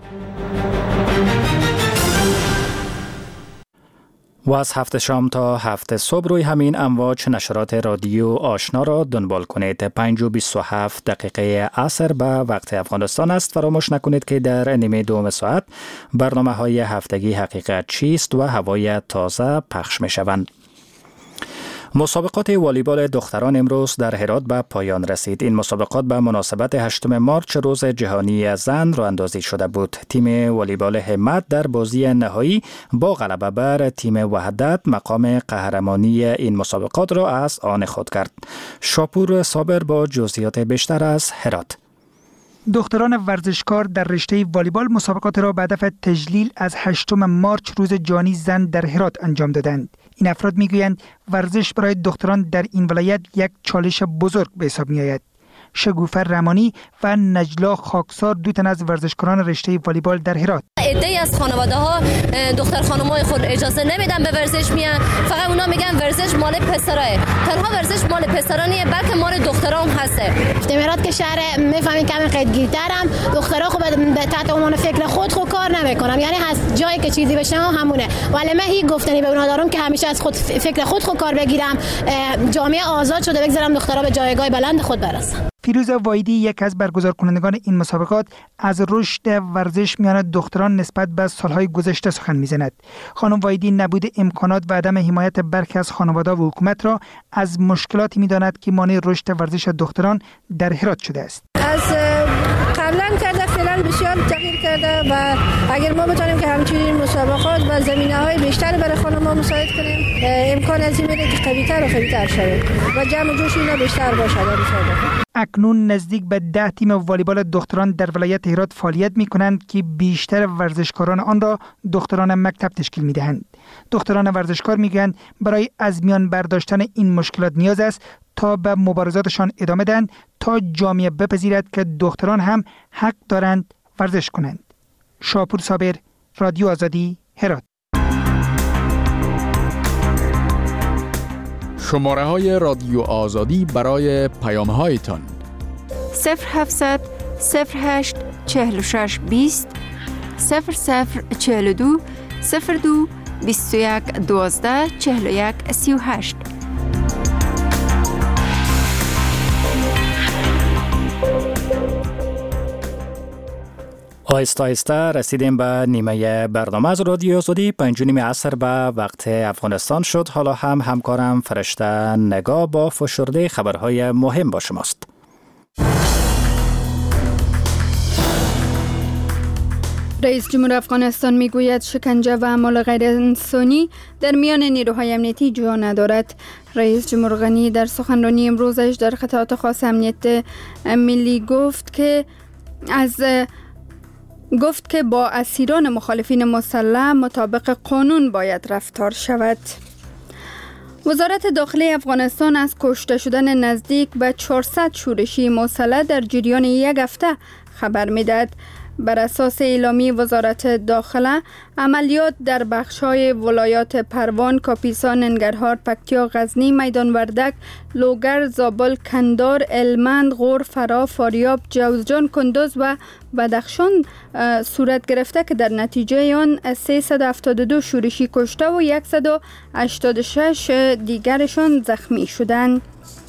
و از هفت شام تا هفت صبح روی همین امواج نشرات رادیو آشنا را دنبال کنید. پنج و بیست و هفت دقیقه عصر به وقت افغانستان است. فراموش نکنید که در نیمه دوم ساعت برنامه های هفتگی حقیقت چیست و هوای تازه پخش می شوند. مسابقات والیبال دختران امروز در هرات به پایان رسید. این مسابقات به مناسبت هشتم مارچ روز جهانی زن راه اندازی شده بود. تیم والیبال همت در بازی نهایی با غلبه بر تیم وحدت مقام قهرمانی این مسابقات را از آن خود کرد. شاپور صابر با جزئیات بیشتر از هرات. دختران ورزشکار در رشته والیبال مسابقات را به هدف تجلیل از هشتم مارچ روز جهانی زن در هرات انجام دادند. این افراد میگویند ورزش برای دختران در این ولایت یک چالش بزرگ به حساب می آید. شگوفر رمانی و نجلا خاکسار دو تن از ورزشکاران رشته والیبال در هرات. عده‌ای از خانواده ها دختر خانم‌های خود اجازه نمیدن به ورزش میان، فقط اونا میگن ورزش مال پسراه. تنها ورزش مال پسرا نیه بلکه مال دخترا هم هسته. هرات که شهر میفهمین کمی قیدگیرترم، دخترا خب به تحت عنوان فکر خود خود کار نمیکنم، یعنی هست جایی که چیزی بشه همونه. ولی من هیچ گفتنی به اونها دارم که همیشه از خود فکر خود خود کار بگیرم، جامعه آزاد شده بگذارم دخترا به جایگاه بلند خود برسن. فیروز وایدی یک از برگزار کنندگان این مسابقات از رشد ورزش میان دختران نسبت به سالهای گذشته سخن میزند. خانم وایدی نبود امکانات و عدم حمایت برخی از خانواده و حکومت را از مشکلاتی میداند که مانع رشد ورزش دختران در هرات شده است. از قبلا کرده فعلا بسیار تغییر کرده و اگر ما بتونیم که همچنین مسابقات و زمینه‌های بیشتر برای خانم‌ها مساعد کنیم امکان از این میره که قوی‌تر و قوی‌تر شویم و جمع جوش اینا بیشتر باشه در مسابقات. اکنون نزدیک به ده تیم والیبال دختران در ولایت هرات فعالیت می کنند که بیشتر ورزشکاران آن را دختران مکتب تشکیل می دهند. دختران ورزشکار می گویند برای از میان برداشتن این مشکلات نیاز است تا به مبارزاتشان ادامه دهند تا جامعه بپذیرد که دختران هم حق دارند ورزش کنند. شاپور صابر، رادیو آزادی، هرات. شماره های رادیو آزادی برای پیام هایتان صفر هفتصد صفر هشت چهل و شش بیست صفر صفر چهل و دو صفر دو بیست و یک دوازده چهل و یک سی و هشت. آهسته آهسته رسیدیم به نیمه برنامه از رادیو آزادی. پنج نیم عصر به وقت افغانستان شد. حالا هم همکارم فرشته نگاه با فشرده خبرهای مهم با شماست. رئیس جمهور افغانستان میگوید شکنجه و اعمال غیر انسانی در میان نیروهای امنیتی جا ندارد. رئیس جمهور غنی در سخنرانی امروزش در قطعات خاص امنیت ملی گفت که از گفت که با اسیران مخالفین مسلح مطابق قانون باید رفتار شود. وزارت داخلی افغانستان از کشته شدن نزدیک به چهارصد شورشی مسلح در جریان یک هفته خبر می‌دهد. بر اساس اعلامی وزارت داخله، عملیات در بخش‌های ولایات پروان، کاپیسا، ننگرهار، پکتیا، غزنی، میدان وردک، لوگر، زابل، کندار، هلمند، غور، فرا، فاریاب، جوزجان، کندوز و بدخشان صورت گرفته که در نتیجه آن سیصد و هفتاد و دو شورشی کشته و صد و هشتاد و شش دیگرشان زخمی شدند.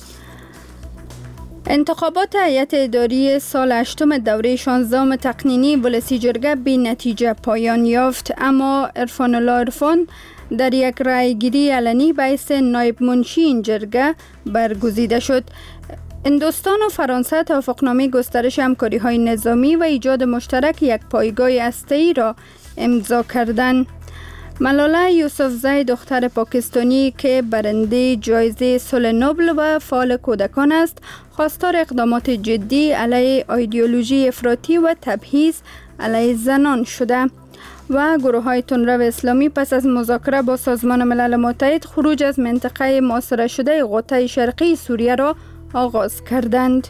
انتخابات هیئت اداری سال هشتم دوره شانزدهم تقنینی ولسی جرگه بی نتیجه پایان یافت، اما عرفان الله عرفان در یک رایگیری علنی به حیث نایب منشی این جرگه برگزیده شد. هندوستان و فرانسه توافقنامه گسترش همکاری‌های نظامی و ایجاد مشترک یک پایگاه هسته‌ای را امضا کردند. ملاله یوسفزی دختر پاکستانی که برنده جایزه صلح نوبل و فعال کودکان است، خواستار اقدامات جدی علیه ایدئولوژی افراطی و تبعیض علیه زنان شده و گروه‌های تندرو اسلامی پس از مذاکره با سازمان ملل متحد خروج از منطقه محاصره شده غوطه شرقی سوریه را آغاز کردند.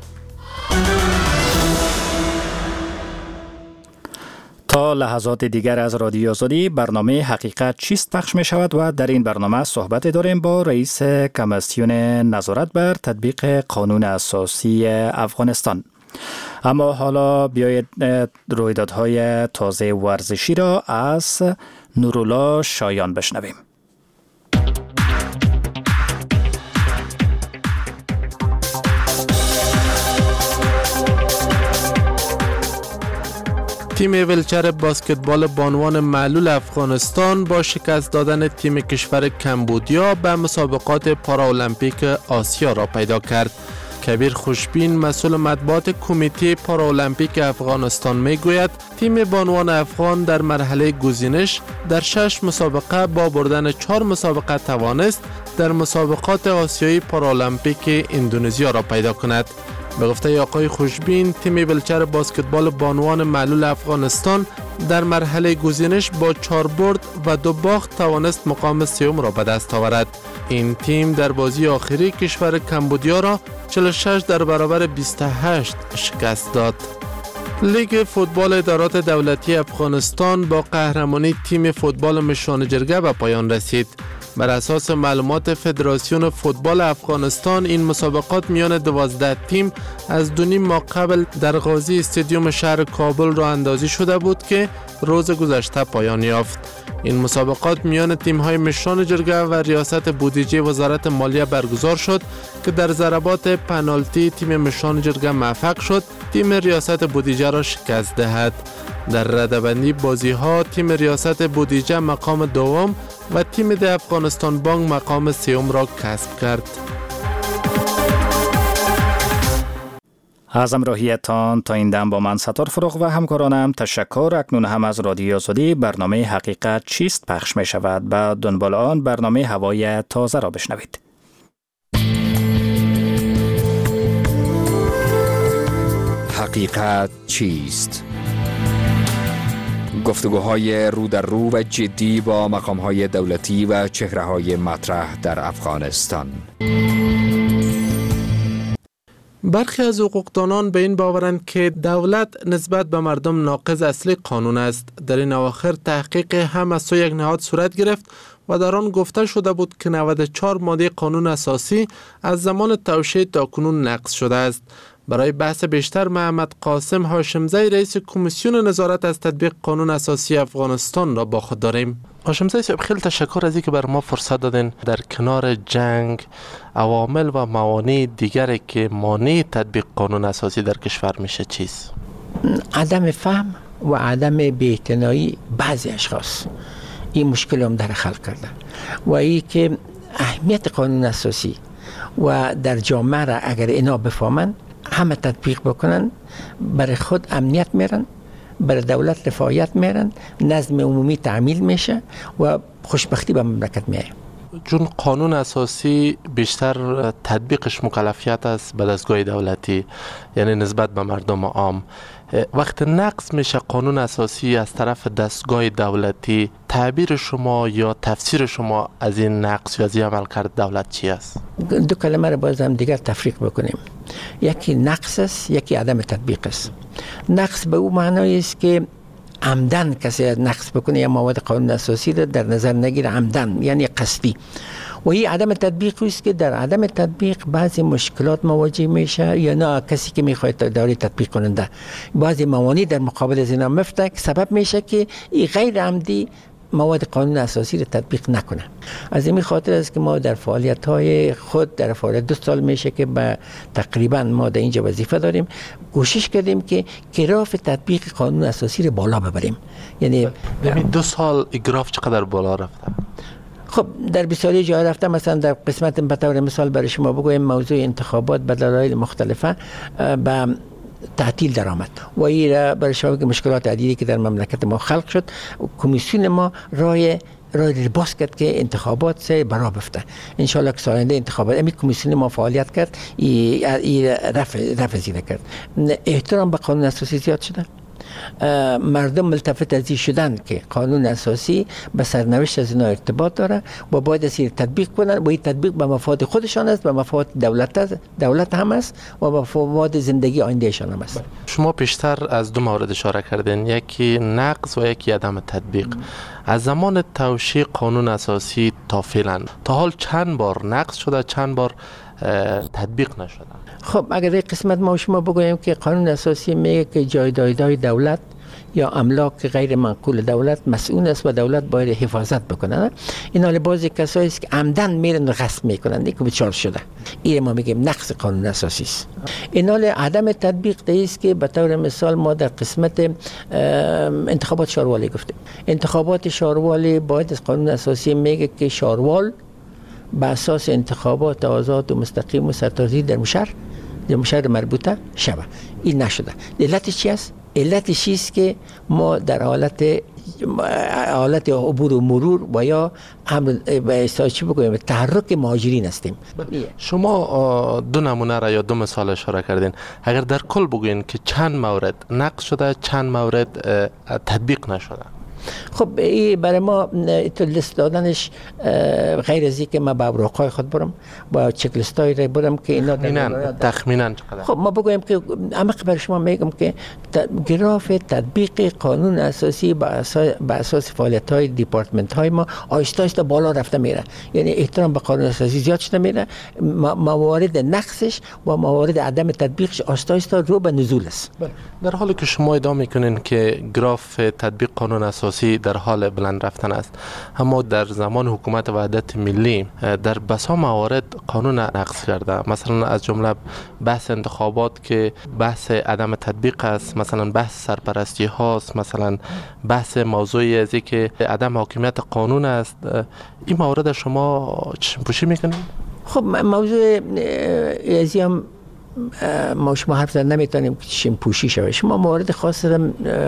تا لحظات دیگر از رادیو آزادی برنامه حقیقت چیست پخش می شود و در این برنامه صحبت داریم با رئیس کمیسیون نظارت بر تطبیق قانون اساسی افغانستان. اما حالا بیایید رویدادهای تازه ورزشی را از نورالله شایان بشنویم. تیم ویلچر باسکتبال بانوان معلول افغانستان با شکست دادن تیم کشور کمبودیا به مسابقات پارالمپیک آسیا را پیدا کرد. کبیر خوشبین مسئول مطبوعات کمیته پارالمپیک افغانستان میگوید تیم بانوان افغان در مرحله گزینش در شش مسابقه با بردن چهار مسابقه توانست در مسابقات آسیایی پارالمپیک اندونزیا را پیدا کند. به گفته آقای خوشبین، تیم ویلچر باسکتبال بانوان معلول افغانستان در مرحله گزینش با چهار برد و دو باخت توانست مقام سوم را به دست آورد. این تیم در بازی آخری کشور کمبودیا را چهل و شش در برابر بیست و هشت شکست داد. لیگ فوتبال ادارات دولتی افغانستان با قهرمانی تیم فوتبال مشان جرگه به پایان رسید. بر اساس معلومات فدراسیون فوتبال افغانستان، این مسابقات میان دوازده تیم از دو نیم ماه قبل در غازی استادیوم شهر کابل راه اندازی شده بود که روز گذشته پایان یافت. این مسابقات میان تیم‌های مشان جرگه و ریاست بودجه وزارت مالیه برگزار شد که در ضربات پنالتی تیم مشان جرگه موفق شد تیم ریاست بودجه را شکست دهد. در رده‌بندی بازی‌ها تیم ریاست بودجه مقام دوم و تیم ده افغانستان بانک مقام سوم را کسب کرد. از همراهیتان تا این دم با من ستار فروغ و همکارانم تشکر. اکنون هم از رادیو آزادی برنامه حقیقت چیست پخش می شود. به دنبال آن برنامه هوای تازه را بشنوید. حقیقت چیست؟ گفتگوهای رو در رو و جدی با مقام‌های دولتی و چهره‌های مطرح در افغانستان. برخی از حقوقدانان به این باورند که دولت نسبت به مردم ناقض اصلی قانون است. در این اواخر تحقیق هم از سوی یک نهاد صورت گرفت و در آن گفته شده بود که نود و چهار ماده قانون اساسی از زمان توشیح تاکنون نقض شده است. برای بحث بیشتر محمد قاسم هاشمزی رئیس کمیسیون نظارت از تطبیق قانون اساسی افغانستان را با خود داریم. هاشمزی صاحب، خیلی تشکر از اینکه بر ما فرصت دادین. در کنار جنگ، عوامل و موانع دیگری که مانع تطبیق قانون اساسی در کشور میشه چیست؟ عدم فهم و عدم بی‌اعتنایی بعضی اشخاص این مشکل هم در خلق کرده و ای که اهمیت قانون اساسی و در جامعه را اگر اینا بفهمن همه تطبیق بکنن برای خود امنیت میرن، برای دولت رفاهیت میرن، نظم عمومی تعمیل میشه و خوشبختی به مملکت میاد. چون قانون اساسی بیشتر تطبیقش مکلفیت است به دستگاه دولتی، یعنی نسبت به مردم عام. وقت نقض میشه قانون اساسی از طرف دستگاه دولتی، تعبیر شما یا تفسیر شما از این نقض یا از این عملکرد دولت چی است؟ دو کلمه را باز هم دیگر تفریق بکنیم. یکی نقض است، یکی عدم تطبیق است. نقض به او معنی است که عمدن کسی نقض بکنه یا مواد قانون اساسی را در نظر نگیره، عمدن یعنی قصدی. و این عدم تطبیق است که در عدم تطبیق بعضی مشکلات مواجه میشه یا نه کسی که میخواد داره تطبیق کننده بعضی موانع در مقابل از اینا مفته که سبب میشه که این غیر عمدی مواد قانون اساسی را تطبیق نکنه. از این خاطر است که ما در فعالیت های خود در فعالیت دو سال میشه که با تقریبا ما در اینجا وظیفه داریم، کوشش کردیم که گراف تطبیق قانون اساسی را بالا ببریم. یعنی ببین دو سال گراف چقدر بالا رفته؟ خب در بسیاری جای رفته. مثلا در قسمت به طور مثال برای شما بگویم موضوع انتخابات به دلایل مختلفه به تعطیل درآمد و این برای شما که مشکلات عدیدی که در مملکت ما خلق شد، کمیسیون ما رای رای باز کرد که انتخابات سه برا بفته. ان شاء الله که سال آینده انتخابات امی کمیسیون ما فعالیت کرد، ای رفع رفع زیاده کرد. احترام به قانون اساسی زیاد شده. مردم ملتفت از این شدن که قانون اساسی به سرنوشت از اینا ارتباط داره و باید از این تطبیق کنن و این تطبیق به مفاد خودشان است، به مفاد دولت دولت هم است و به مفاد زندگی آیندهشان هم است. شما پیشتر از دو مورد اشاره کردین، یکی نقض و یکی عدم تطبیق. از زمان توشیح قانون اساسی تا فعلا تا حال چند بار نقض شده، چند بار تطبیق نشده؟ خب اگر این قسمت ما شما بگوییم که قانون اساسی میگه که جایدادهای دولت یا املاک غیر منقول دولت مسئول است و دولت باید حفاظت بکنه. این حال بعضی کسایی است که عمدن میرن و غصب میکنن که بچار شده. این ما میگیم نقض قانون اساسی است. این حال عدم تطبیق است که به طور مثال ما در قسمت انتخابات شاروالی گفتیم. انتخابات شاروالی باید از قانون اساسی میگه که شاروال به اساس انتخابات آزاد و مستقیم و سرتاسری در مشهر در مشهر مربوطه شود. این نشده. علتش چی است؟ علتش است که ما در حالت حالت عبور و مرور و یا امر به اصطلاح چی بگویم تحرک مهاجرین هستیم. شما دو نمونه را یا دو مثال اشاره کردین. اگر در کل بگوین که چند مورد نقض شده، چند مورد تطبیق نشده؟ خب این برای ما تو لیست دادنش غیر از اینکه ما با اوراقای خود برم با چک لیستای را برم که اینا تخمینا تخمینا چقدر. خب ما بگویم که اما برای شما میگم که گراف تطبیق قانون اساسی با اساس با اساس فعالیت های دیپارتمنت های ما آهسته آهسته بالا رفته میره. یعنی احترام به قانون اساسی زیاد شده میره، موارد نقصش و موارد عدم تطبیقش آهسته آهسته رو به نزول است. در حالی که شما ادعا میکنین که گراف تطبیق قانون اساسی در حال بلند رفتن است، اما در زمان حکومت وحدت ملی در بسا موارد قانون نقض کرده. مثلا از جمله بحث انتخابات که بحث عدم تطبیق است، مثلا بحث سرپرستی هاست، مثلا بحث موضوعی از که عدم حاکمیت قانون است. این موارد شما چشم پوشی میکنید؟ خب موضوع ازی هم ما شما حرف زد نمیتونیم که چشم پوشی شود. شما موارد خاص را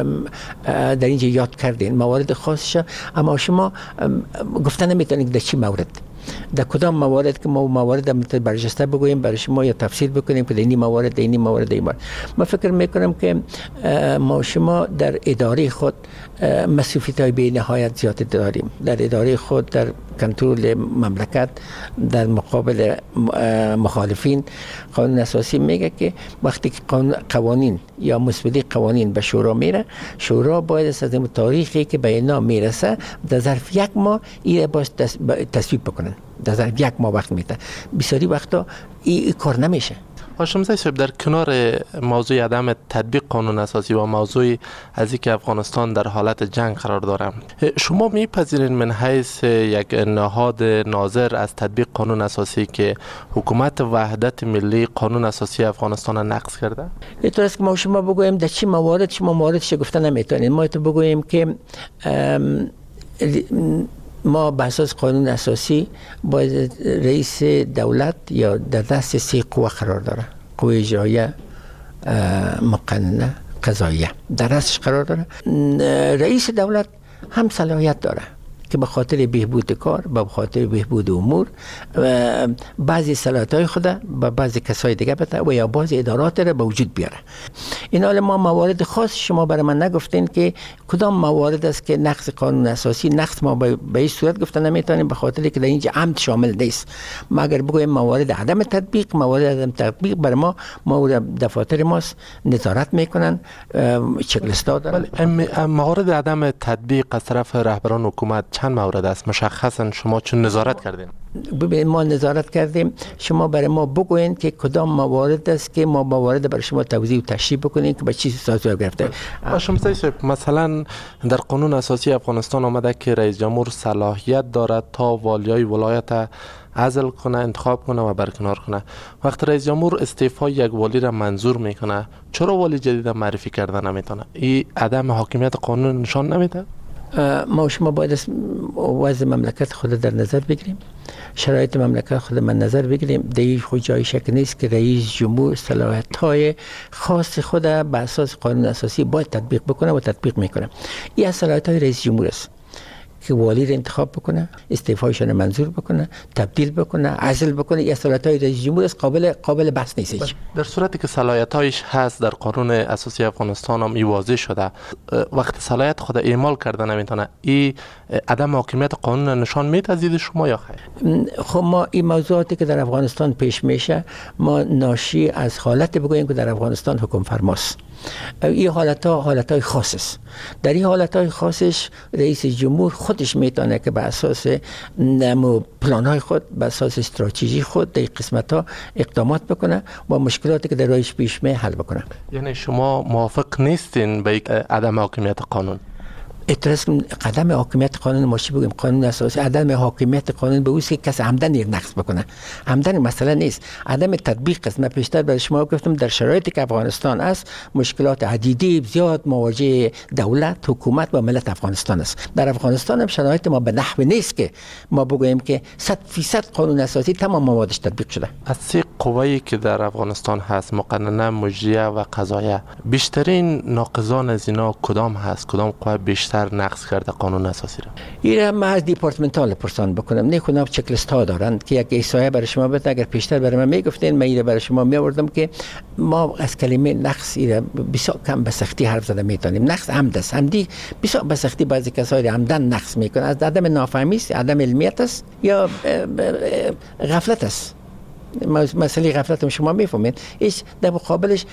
در اینجا یاد کردین، موارد خاصش، اما شما گفتن نمیتونید در چی مورد، در کدام موارد که ما موارد برجسته بگوییم برای شما یا تفسیر بکنیم که در این موارد در این موارد در این موارد. ما فکر میکنم که ما شما در اداره خود مسئولیت های بی نهایت زیاد داریم. در اداره خود در کنترل مملکت در مقابل مخالفین. قانون اساسی میگه که وقتی که قوانین یا مسئولی قوانین به شورا میره، شورا باید از این تاریخی که به اینا میرسه در ظرف یک ماه این باید تصویب بکنن. در ظرف یک ماه وقت میده. بسیاری وقتا این کار نمیشه. هاشمزاده صاحب، در کنار موضوع عدم تطبیق قانون اساسی و موضوع از اینکه افغانستان در حالت جنگ قرار دارد، شما میپذیرین من حیث یک نهاد ناظر از تطبیق قانون اساسی که حکومت وحدت ملی قانون اساسی افغانستان را نقض کرده؟ اینطور است که ما شما بگوییم در چه موارد شما مواردش گفته نمیتونیم. ما تو بگوییم که ما به اساس قانون اساسی باید رئیس دولت یا در دست سه قوه قرار داره: قوه اجراییه، مقننه، قضاییه در دستش قرار داره. رئیس دولت هم صلاحیت داره که به خاطر بهبود کار، به خاطر بهبود امور بعضی صلاحیت‌های خود به بعضی کسای دیگه بده و یا بعضی ادارات را به وجود بیاره. این حال ما موارد خاص شما برای من نگفتین که کدام موارد است که نقض قانون اساسی. نقض ما به این صورت گفته نمیتونیم به خاطر که در اینجا عمد شامل نیست. ما اگر بگویم موارد عدم تطبیق، موارد عدم تطبیق برای ما موارد دفاتر ماست نظارت میکنن، چک لیستا دارن. موارد عدم تطبیق از طرف رهبران حکومت چند مورد است مشخصا شما چون نظارت کردین؟ ببین ما نظارت کردیم، شما برای ما بگوین که کدام موارد است که ما موارد برای شما توضیح و تشریح بکنیم که به چی اساس گرفته. هاشمزاده صاحب، مثلا در قانون اساسی افغانستان آمده که رئیس جمهور صلاحیت دارد تا والیای ولایت عزل کنه، انتخاب کنه و برکنار کنه. وقتی رئیس جمهور استعفای یک والی را منظور میکنه، چرا والی جدید معرفی کرده نمیتونه؟ این عدم حاکمیت قانون نشان نمیده؟ ما شما باید وضع مملکت خود در نظر بگیریم، شرایط مملکت خود من نظر بگیریم. دیگه خود جای شک نیست که رئیس جمهور صلاحیت‌های خاص خود به اساس قانون اساسی باید تطبیق بکنه و تطبیق میکنه. این از صلاحیت‌های رئیس جمهور است که والی را انتخاب بکنه، استعفایشان منظور بکنه، تبدیل بکنه، عزل بکنه. این صلاحیت‌های رئیس جمهور است، قابل قابل بحث نیست. در صورتی که صلاحیت‌هایش هست در قانون اساسی افغانستان هم واضح شده، وقتی صلاحیت خود اعمال کرده نمیتونه، این عدم حاکمیت قانون نشان میده از دید شما یا خیر؟ خب ما این موضوعاتی که در افغانستان پیش میشه ما ناشی از حالت بگوییم که در افغانستان حکم فرماست. این حالت ها حالت های خاص است. در این حالت های خاصش رئیس جمهور خودش میتونه که به اساس نمو پلان های خود، به اساس استراتژی خود در قسمت ها اقدامات بکنه و مشکلاتی که در راهش پیش می حل بکنه. یعنی شما موافق نیستین به عدم حاکمیت قانون؟ اعتراض قدم حاکمیت قانون ما چی بگیم؟ قانون اساسی عدم حاکمیت قانون به اوست که کس عمدن یک نقض بکنه. عمدن مسئله نیست، عدم تطبیق است. من پیشتر برای شما گفتم در شرایطی که افغانستان است مشکلات عدیدی زیاد مواجه دولت، حکومت و ملت افغانستان است. در افغانستان هم شرایط ما به نحو نیست که ما بگوییم که صد فیصد قانون اساسی تمام موادش تطبیق شده. از سه قوه‌ای که در افغانستان هست، مقننه، مجریه و قضاییه، بیشترین ناقضان از اینا کدام هست؟ کدام قوه بیشتر نقض کرده قانون اساسی را؟ این ما از دیپارتمنتال پرسان بکنم. نه کناب چک لیست ها دارند که یک احصایه برای شما بده. اگر پیشتر برای من میگفتین من اینو برای شما میآوردم که ما از کلمه نقض را بسیار کم به سختی حرف زده میتونیم. نقض عمد است. عمدی بسیار به سختی بعضی کسایی عمدن نقض میکنن. از عدم نافهمی است، عدم علمیت است یا غفلت است. مسئله غفلت شما میفهمید. ایش در مقابلش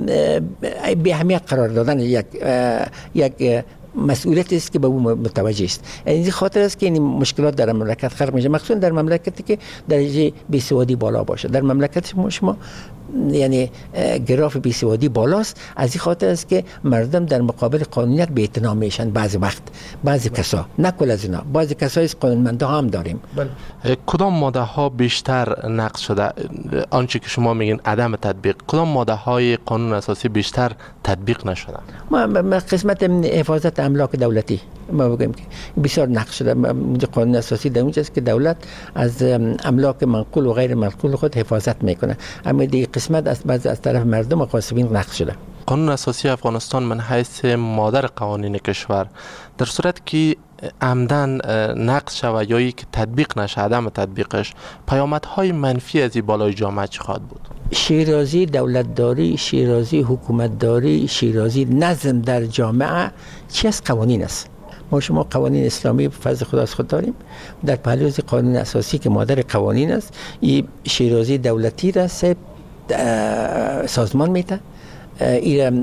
بی اهمیت قرار دادن یک یک مسئولیت است که به اون متوجه است. این خاطر است که این مشکلات در مملکت خلق میشه، مخصوصا در مملکتی که درجه بیسوادی بالا باشه. در مملکت شما شما یعنی گراف بیسوادی بالاست. از این خاطر است که مردم در مقابل قانونیت بی‌اعتنا میشن. بعضی وقت بعضی کسا، نه کل از اینا، بعضی کسای قانونمندا هم داریم. بله. کدام ماده ها بیشتر نقض شده؟ آنچه که شما میگین عدم تطبیق، کدام ماده های قانون اساسی بیشتر تطبیق نشده؟ ما قسمت حفاظت املاک دولتی ما بگیم که بسیار نقض شده. قانون اساسی در اونجاست که دولت از املاک منقول و غیر منقول خود حفاظت میکنه، اما دیگه قسمت از بعض از طرف مردم و غاصبین نقض شده. قانون اساسی افغانستان من حیث مادر قوانین کشور در صورت که عمدن نقض شود یا که تطبیق نشه، عدم تطبیقش پیامدهای منفی از این بالای جامعه چه خواهد بود؟ شیرازی دولتداری، شیرازی حکومتداری، شیرازی نظم در جامعه چی از قوانین است. ما شما قوانین اسلامی به فضل خدا از خود داریم. در پهلوی قانون اساسی که مادر قوانین است، این شیرازی دولتی را سازمان میده، این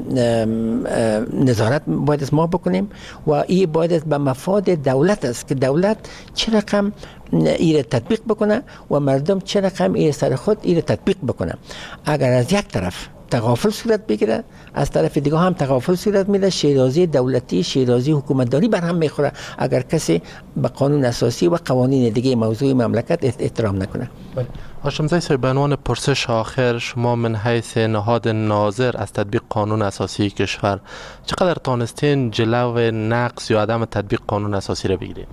نظارت باید از ما بکنیم و این باید به مفاد دولت است که دولت چه رقم این تطبیق بکنه و مردم چه رقم این سر خود این تطبیق بکنه. اگر از یک طرف تغافل صورت بگیره، از طرف دیگه هم تغافل صورت میده، شیرازی دولتی شیرازی حکومتداری بر هم میخوره اگر کسی به قانون اساسی و قوانین دیگه موضوع مملکت احترام نکنه. هاشمزاده صاحب، به عنوان پرسش آخر، شما من حیث نهاد ناظر از تطبیق قانون اساسی کشور چقدر تانستین جلو نقض یا عدم تطبیق قانون اساسی را بگیرید؟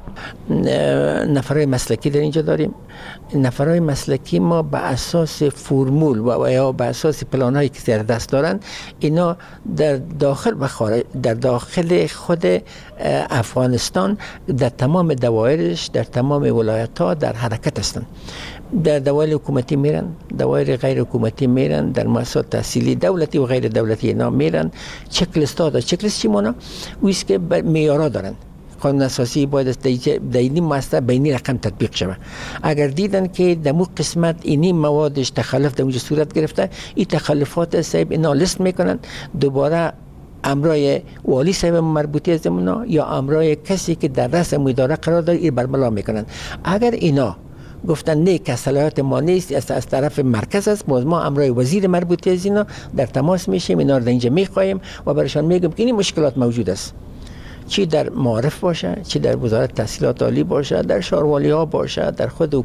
نفرای مسلکی در اینجا داریم. نفرای مسلکی ما به اساس فرمول و یا به اساس پلان‌هایی که در دست دارند، اینا در داخل و خارج در داخل خود افغانستان در تمام دوایرش در تمام ولایت‌ها در حرکت هستند. در دوائر حکومتی میرن، دوائر غیر حکومتی میرن، در مؤسسات تحصیلی دولتی و غیر دولتی اینا میرن. چک لیست ها داره. چک لیست چی مونه؟ ویست که معیارا دارن. قانون اساسی باید در این مؤسسه به این رقم تطبیق شود. اگر دیدن که در مو قسمت اینی موادش تخلف در اونجا صورت گرفته، این تخلفات صاحب اینا لیست میکنن، دوباره امرای والی صاحب مربوطی از اونا یا امرای کسی که در رأس اداره قرار داره این برملا میکنن. اگر اینا گفتن نه که صلاحیت ما نیست، از طرف مرکز است، باز ما امرای وزیر مربوطه از اینا در تماس میشیم، اینا رو در اینجا میخوایم و برایشان میگم که این مشکلات موجود است، چی در معارف باشه، چی در وزارت تحصیلات عالی باشه، در شاروالی ها باشه، در خود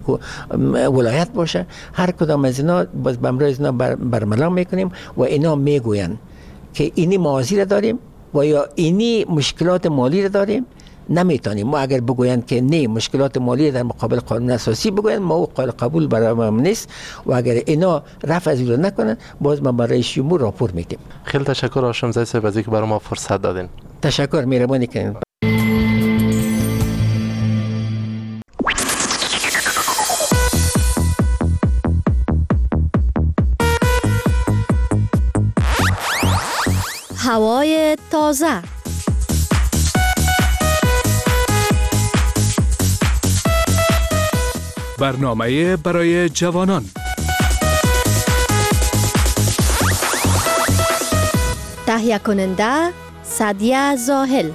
ولایت باشه، هر کدام از اینا باز به امرای اینا بر برملا میکنیم و اینا میگوین که اینی معاضی داریم و یا اینی مشکلات مالی رو داریم. نمیتونیم ما اگر بگویند که نه مشکلات مالی در مقابل قانون اساسی بگویند، ما قابل قبول برای ما نیست و اگر اینا رفع از اون نکنن، باز ما برای شمول راپور میدیم. خیلی تشکر هاشمزاده صاحب از اینکه برای ما فرصت دادین. تشکر، مهربانی کردین. هوای تازه. برنامه برای جوانان. تهیه کننده سعدیه زاهل.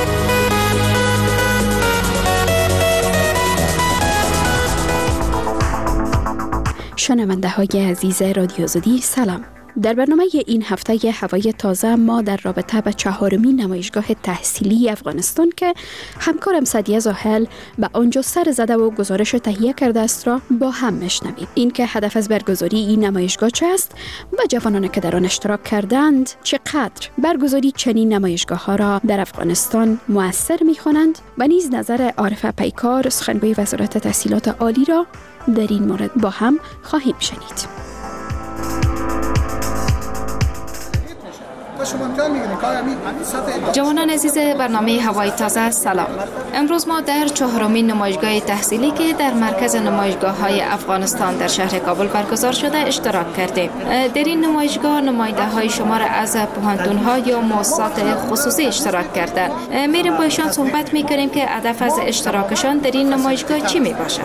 شنونده های عزیز رادیو آزادی، سلام. در برنامه این هفته هوای تازه ما در رابطه به چهارمین نمایشگاه تحصیلی افغانستان که همکارم سعدیه زاهل به آنجا سر زده و گزارش تهیه کرده است را با هم میشنویم. این که هدف از برگزاری این نمایشگاه چه است و جوانانی که در آن اشتراک کردند چقدر برگزاری چنین نمایشگاه ها را در افغانستان مؤثر می‌خوانند و نیز نظر عارف پیکار سخنگوی وزارت تحصیلات عالی را در این مورد با هم خواهیم شنید. جوانان عزیز برنامه هوای تازه، سلام. امروز ما در چهارمین نمایشگاه تحصیلی که در مرکز نمایشگاه های افغانستان در شهر کابل برگزار شده اشتراک کردیم. در این نمایشگاه نماینده های شمار از پوهنتون ها یا مؤسسات خصوصی اشتراک کردند. میریم با ایشان صحبت میکنیم که هدف از اشتراکشان در این نمایشگاه چی می باشد.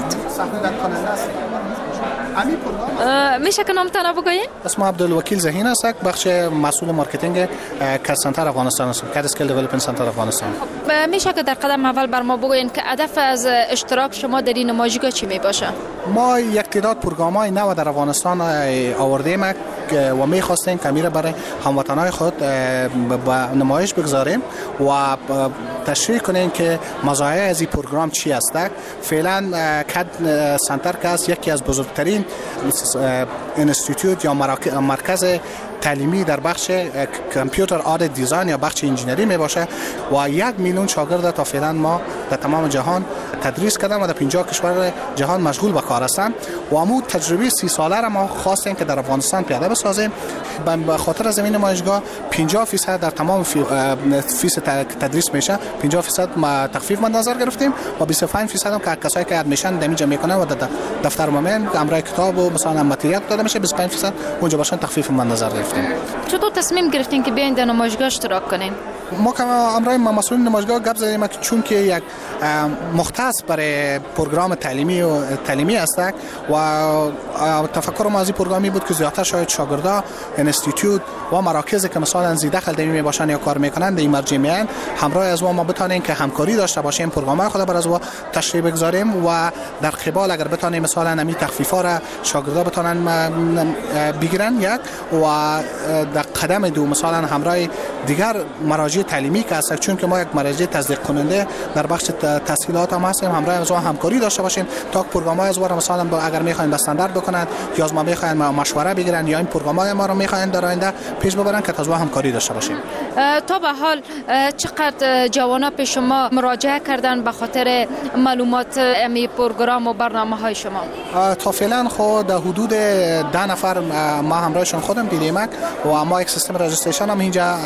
میشه که نامتان بگویید؟ اسم عبدالوکیل ذهین است، بخش مسئول مارکتینگ کد سنتر افغانستان است، کد اسکیل دیولپمنت سنتر افغانستان. میشه که در قدم اول بر ما بگویید که هدف از اشتراک شما در این نمایشگاه چی می باشه؟ ما یک تعداد پروگرام‌های نو در افغانستان آوردیم و می‌خواستیم که میره برای هموطنان خود به نمایش بگذاریم و تشریح کنیم که مزایای از این پروگرام چی است. فعلا کد سنتر که است یکی از بزرگترین انستیتوت یا مرکز تعلیمی در بخش کامپیوتر آرت دیزاین یا بخش انجینری می باشه و یک میلیون شاگرد تا فعلا ما در تمام جهان تدریس کردیم و در پنجاه کشور جهان مشغول به کار هستند و امو تجربه سی ساله را ما خواستیم که در افغانستان پیاده بسازیم. به خاطر زمین نمایشگاه پنجاه درصد در تمام فیس تدریس میشه، پنجاه درصد ما تخفیف مد نظر گرفتیم و بیست و پنج درصد هم که کسایی که ادمیشن دمیج میکنن و دفتر مومن امرای کتاب و مثلا ماتریال داده میشه، بیست و پنج درصد اونجا باشن تخفیف مد نظر گرفتیم. گرفتیم. چطور تصمیم گرفتین که بیاین در نمایشگاه اشتراک کنین؟ ما که امروز مسئولین نمایشگاه گپ زدیم که چون که یک مختص برای پروگرام تعلیمی و تعلیمی است و تفکر ما از این پروگرامی بود که زیاتر شاید شاگردا انستیتوت و مراکزی که مثلا زی دخل دمی باشن یا کار میکنن در این مرجع میان همراه از ما بتونیم که همکاری داشته باشیم، پروگرام خود بر از ما تشریح بگذاریم و در قبال اگر بتونیم مثلا نمی تخفیفا را شاگردا بتونن بگیرن یک و در قدم دو مثلا همراه دیگر مراجع تعلیمی که هست، چون که ما یک مراجع تصدیق کننده در بخش تسهیلات هم هستیم، همراه از ما همکاری داشته باشیم تا پروگرام‌های از ما مثلا اگر می‌خواین استاندارد بکنن یا از ما می‌خواین مشوره بگیرن یا این پروگرام‌های ما رو می‌خواین در آینده پیش ببرن که از ما همکاری داشته باشیم. تا به حال چقدر جوانا پیش شما مراجعه کردن به خاطر معلومات امی پروگرام و برنامه‌های شما؟ تا فعلا خود در حدود ده نفر ما همراهشون خودم دیدیم و ما یک سیستم رجیستریشن هم اینجا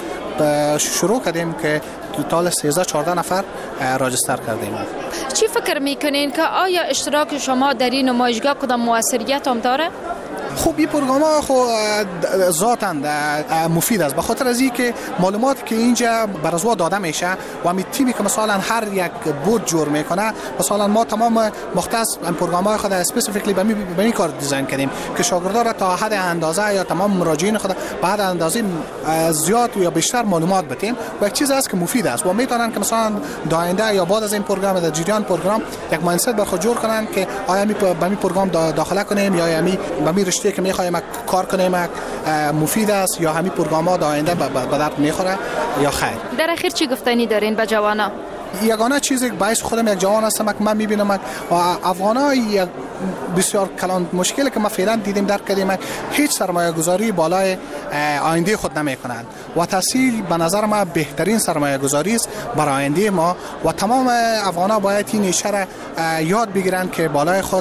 شروع کردیم که توتال سیزده چهارده نفر راجستر کردیم. چی فکر میکنین که آیا اشتراک شما در این نمایشگاه کدام موثریت هم داره؟ خوب این پروگرام ها خود ذاتاً مفید است، به خاطر از اینکه معلوماتی که اینجا برازوا داده میشه و می تیمی که مثلا هر یک بود جور میکنه، مثلا ما تمام مختص این پروگرام های خود اسپسیفیکلی به این کار دیزاین کردیم که شاگردا را تا حد اندازه یا تمام مراجعین خود به حد اندازه زیاد یا بیشتر معلومات بدیم و یک چیز است که مفید است و میتونن که مثلا آینده یا بعد از این پروگرام در جریان پروگرام یک مایندست بر خود جور کنن که آیا می به این پروگرام داخله کنیم یا یعنی به می رشته که میخوایم کار کنیم مفید است یا همین پروگرام ها آینده به درد میخوره یا خیر. در اخیر چی گفتنی دارین به جوانا؟ یگانه چیزی که باعث خودم یک جوان هستم که من میبینم و افغانا یک بسیار کلان مشکلی که ما فعلا دیدیم در کردیم هیچ سرمایه گذاری بالای آینده خود نمی کنند و تحصیل به نظر ما بهترین سرمایه گذاری است برای آینده ما و تمام افغانا باید این ایشه را یاد بگیرند که بالای خود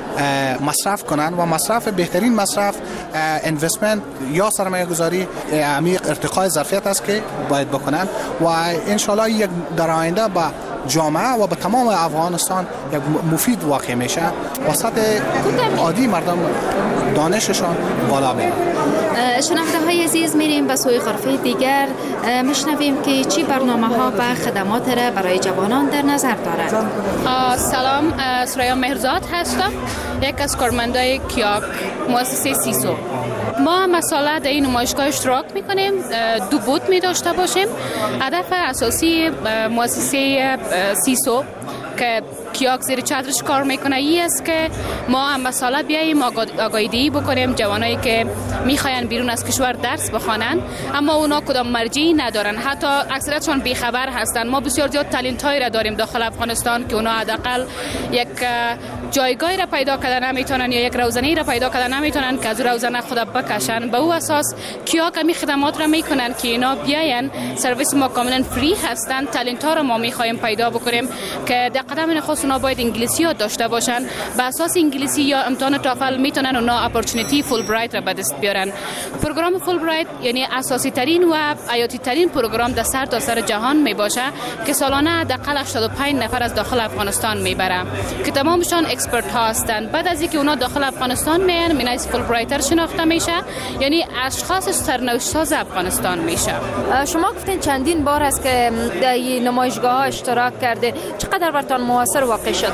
مصرف کنن و مصرف بهترین مصرف اینوستمنت یا سرمایه گذاری عمیق ارتقای ظرفیت است که باید بکنن و ان شاء الله یک در آینده با جامعه و به تمام افغانستان یک مفید واقع میشه و سطح عادی مردم دانششان بالا میره. شنونده های عزیز میریم به سوی غرفه دیگر میشنویم که چی برنامه ها و خدمات را برای جوانان در نظر دارد. سلام، سریا مهرزاد هستم، یک از کارمندای کیاک مؤسسه سیسو. ما مسئله در این نمایشگاه اشتراک میکنیم، دو بود می داشته باشیم. هدف اساسی مؤسسه سیسو که کیاک زیر چترش کار میکنه ای است که ما هم مسئله بیاییم آگاهی بکنیم جوانایی که میخواین بیرون از کشور درس بخوانن اما اونا کدام مرجعی ندارن، حتی اکثریتشون بیخبر هستن. ما بسیار زیاد تالنت هایی را داریم داخل افغانستان که اونا حداقل یک جایگاهی را پیدا کردن نمیتونن یا یک روزنه را پیدا کردن نمیتونن که از روزنه خود بکشن. به او اساس کیاک می خدمات را میکنن که اینا بیاین، سرویس ما کاملا فری هستن. تالنت ها را ما میخوایم پیدا بکنیم که در قدم نخست اونا باید انگلیسی ها داشته باشن. به اساس انگلیسی یا امتحان تافل میتونن اونا اپورتونتی فول برایت را به دست بیارن. پروگرام فول برایت یعنی اساسی ترین و حیاتی ترین پروگرام در سر تا سر جهان می باشه که سالانه حداقل هشتاد و پنج نفر از داخل افغانستان میبره که تمامشان اکسپرت ها هستند. بعد از اینکه اونا داخل افغانستان میان مینایس فول برایتر شناخته میشه، یعنی اشخاص سرنوشت ساز افغانستان میشه. شما گفتین چندین بار است که در این نمایشگاه ها اشتراک کرده، چقدر براتون موثر واقع شده؟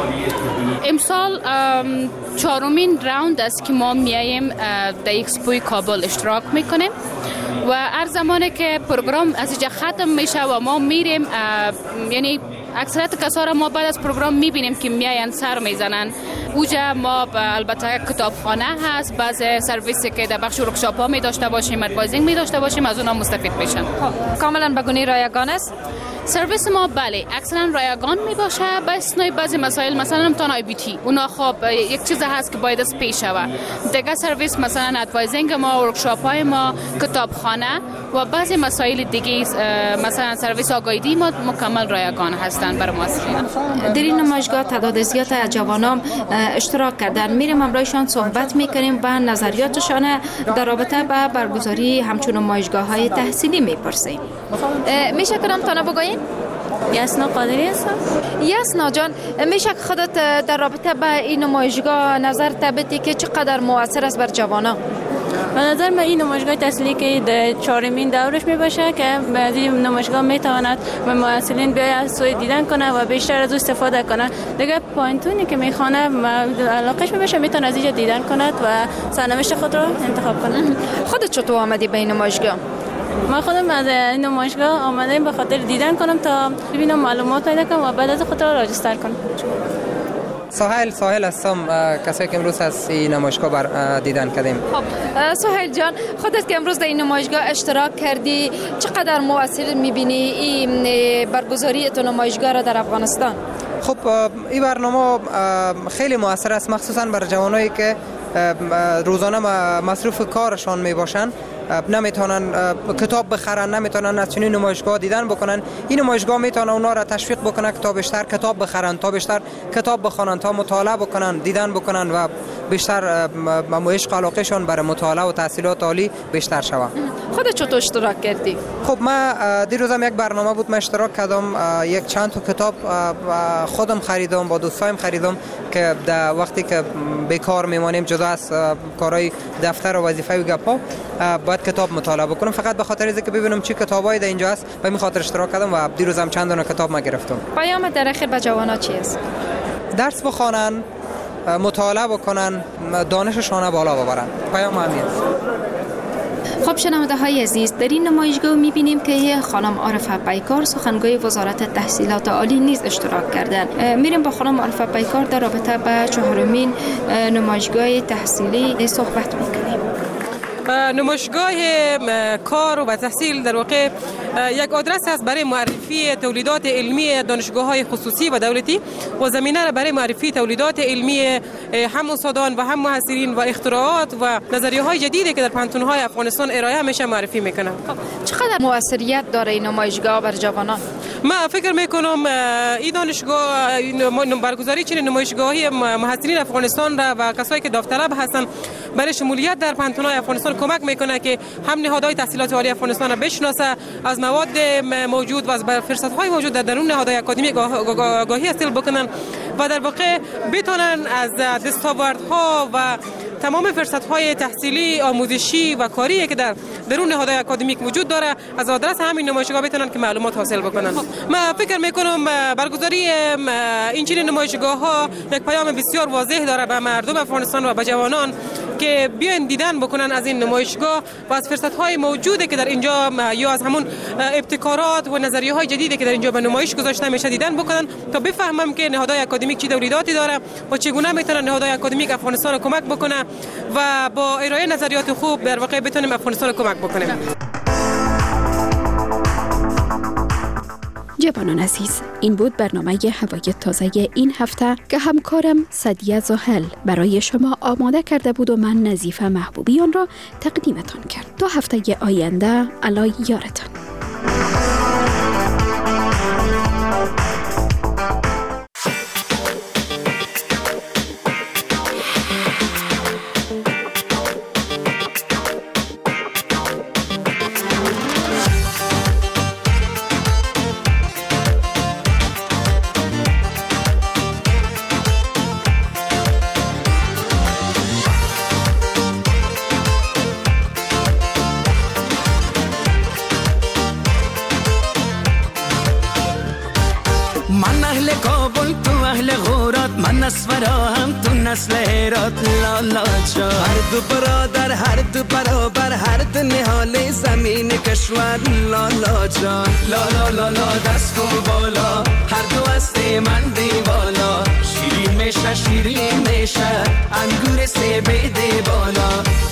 امسال چهارمین راوند است که ما میایم در اکسپوی کابل اشتراک میکنیم و هر زمانی که پروگرام از اینجا ختم میشه و ما میریم، یعنی اکثریت کسا را ما بعد از پروگرام میبینیم که میاین سر میزنن. اوجا ما البته کتابخانه هست، بعض سرویسی که در بخش ورکشاپ ها می داشته باشیم، ادوایزینگ می داشته باشیم، از اونها مستفید میشن. کاملا بگونی رایگان است؟ سرویس ما بله اکثرا رایگان می باشه، به استثنای بعضی مسائل مثلا امتحان آی بی تی اونا خب یک چیز هست که باید از پیش شود. دیگه سرویس مثلا ادوایزینگ ما، ورکشاپ های ما، کتابخانه و بعضی مسائل دیگه مثلا سرویس آگاهی ما مکمل رایگان هستند برای مؤسسین. در این نمایشگاه تعداد زیاد از جوانان اشتراک کردن. میریم همراهشان صحبت میکنیم و نظریاتشان در رابطه با برگزاری همچون نمایشگاه‌های تحصیلی میپرسیم. میشه کنم تا بگویین؟ یاسنا قادری هستم. یاسنا جان، میشه خودت در رابطه با این نمایشگاه نظر بدی که چقدر مؤثر است بر جوانان؟ به نظر من این نمایشگاه تحصیلی که چهارمین دورش می باشه که از این نمایشگاه می تواند به معلولین بیاید سوی دیدن کنه و بیشتر از او استفاده کنه. دیگه پوینتونی که میخوانه علاقش می باشه میتونه از اینجا دیدن کند و سرنوشت خود را انتخاب کنه. خودت چطور آمدی به این نمایشگاه؟ من خودم از این نمایشگاه آمدم به خاطر دیدن کنم تا ببینم معلومات پیدا کنم و بعد از خود را راجستر کنم. ساحل ساحل هستم، کسایی که امروز از این نمایشگاه بر دیدن کردیم. خب ساحل جان، خودت که امروز در این نمایشگاه اشتراک کردی چقدر مؤثر می‌بینی این برگزاری تو نمایشگاه را در افغانستان؟ خب این برنامه خیلی مؤثر است، مخصوصا برای جوانایی که روزانه مصروف کارشان میباشن، نمیتونن کتاب بخرن، نمیتونن از چنین نمایشگاه دیدن بکنن. این نمایشگاه میتونه اونا را تشویق بکنه که تا بیشتر کتاب بخرن، تا بیشتر کتاب بخونن، تا مطالعه بکنن، دیدن بکنن و بیشتر عشق علاقهشون برای مطالعه و تحصیلات عالی بیشتر شود. خودت چطور اشتراک کردی؟ خب من دیروزم یک برنامه بود، من اشتراک کردم، یک چند تا کتاب خودم خریدم، با دوستایم خریدم که در وقتی که بیکار میمانیم جدا از کارهای دفتر و وظیفه و گپا باید کتاب مطالعه بکنم، فقط به خاطر اینکه ببینم چی کتابایی در اینجا است و به خاطر اشتراک کردم و دیروزم چند تا کتاب ما گرفتم. پیام در اخیر به جوانان چی است؟ درس بخوانن، مطالعه بکنن، دانششان بالا ببرن. پیام همین است. خب شنونده های عزیز، در این نمایشگاه میبینیم که خانم عارفه پیکار سخنگوی وزارت تحصیلات عالی نیز اشتراک کردن. میریم با خانم عارفه پیکار در رابطه با چهارمین نمایشگاه تحصیلی صحبت میکنیم. نمایشگاه کار و تحصیل در واقع یک آدرس است برای معرفی تولیدات علمی دانشگاه‌های خصوصی و دولتی و زمینه را برای معرفی تولیدات علمی هم استادان و هم محصلین و اختراعات و نظریه‌های جدیدی که در پانتون‌های افغانستان ارائه میشه معرفی میکنه. چقدر موثریت داره این نمایشگاه بر جوانان؟ من فکر میکنم این دانشگاه برگزاری چنین نمایشگاهی محصلین افغانستان را و کسایی که داوطلب هستند برای شمولیت در پانتون‌های افغانستان کمک میکنه که هم نهادهای تحصیلات عالی افغانستان را بشناسه، از مواد موجود و از فرصت‌های موجود در درون نهادهای اکادمی آگاهی حاصل بکنن و در واقع بتونن از دستاوردها و تمام فرصت‌های تحصیلی، آموزشی و کاری که در درون نهادهای اکادمیک وجود داره از آدرس همین نمایشگاه بتونن که معلومات حاصل بکنن. من فکر میکنم برگزاری این چنین نمایشگاه‌ها یک پیام بسیار واضح داره به مردم افغانستان و به جوانان که بیاین دیدن بکنن از این نمایشگاه و از فرصت‌های موجودی که در اینجا یا از همون ابتکارات و نظریه‌های جدیدی که در اینجا به نمایش گذاشته میشه دیدن بکنن تا بفهمم که نهادهای اکادمیک چه تولیداتی داره و چگونه میتونن نهادهای اکادمیک افغانستان رو کمک بکنه و با ارائه نظریات خوب در واقع بتونیم افغانستان رو کمک بکنیم. جوانان عزیز، این بود برنامه هوای تازه این هفته که همکارم سدیه زاهل برای شما آماده کرده بود و من نظیفه محبوبی آن را تقدیمتان کرد. تا هفته آینده الای یارتان. نسورا هم تو نسل هرات لالا جا، هر دو برادر هر دو برابر هر دو نهال زمین کشور لالا جان. لالا لالا دست کن بالا هر دو هست من دیوالا، شیرین میشه شیرین میشه انگور سیب دی بالا.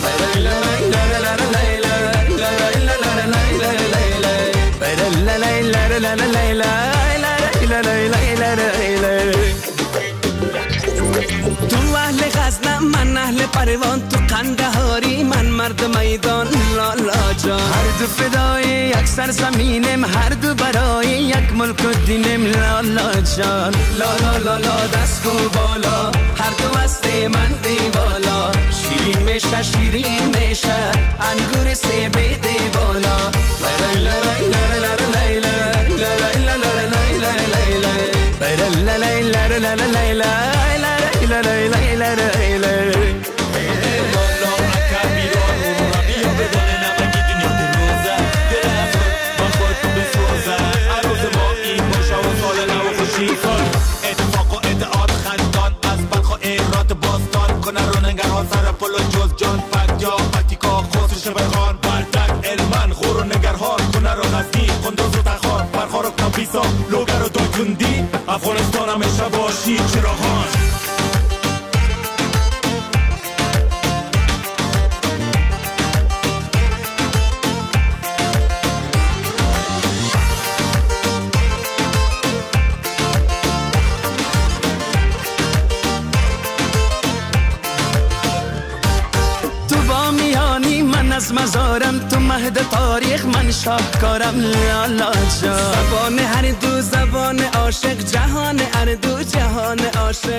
تو اهل غزنم من اهل پروان، تو قندهاری من مرد میدان لالا جان. هر دو فدای یک سرزمینم هر دو برای یک ملک و دینم لالا جان. لالا لالا دست کو بالا هر دو هست من دیوالا، شیرین میشه شیرین میشه انگور سیب دی بالا. باز جان فک یا پتیکا خوص شبخان بردک علمن خور و نگرهار کنه رو غزنی قندوز و تخار پرخار و کمپیسا لوگر و دایکندی افغانستان همیشه باشی چراغان از مزارم تو مهد تاریخ من شاهکارم لالا جا زبان هر دو زبان عاشق جهان هر دو جهان عاشق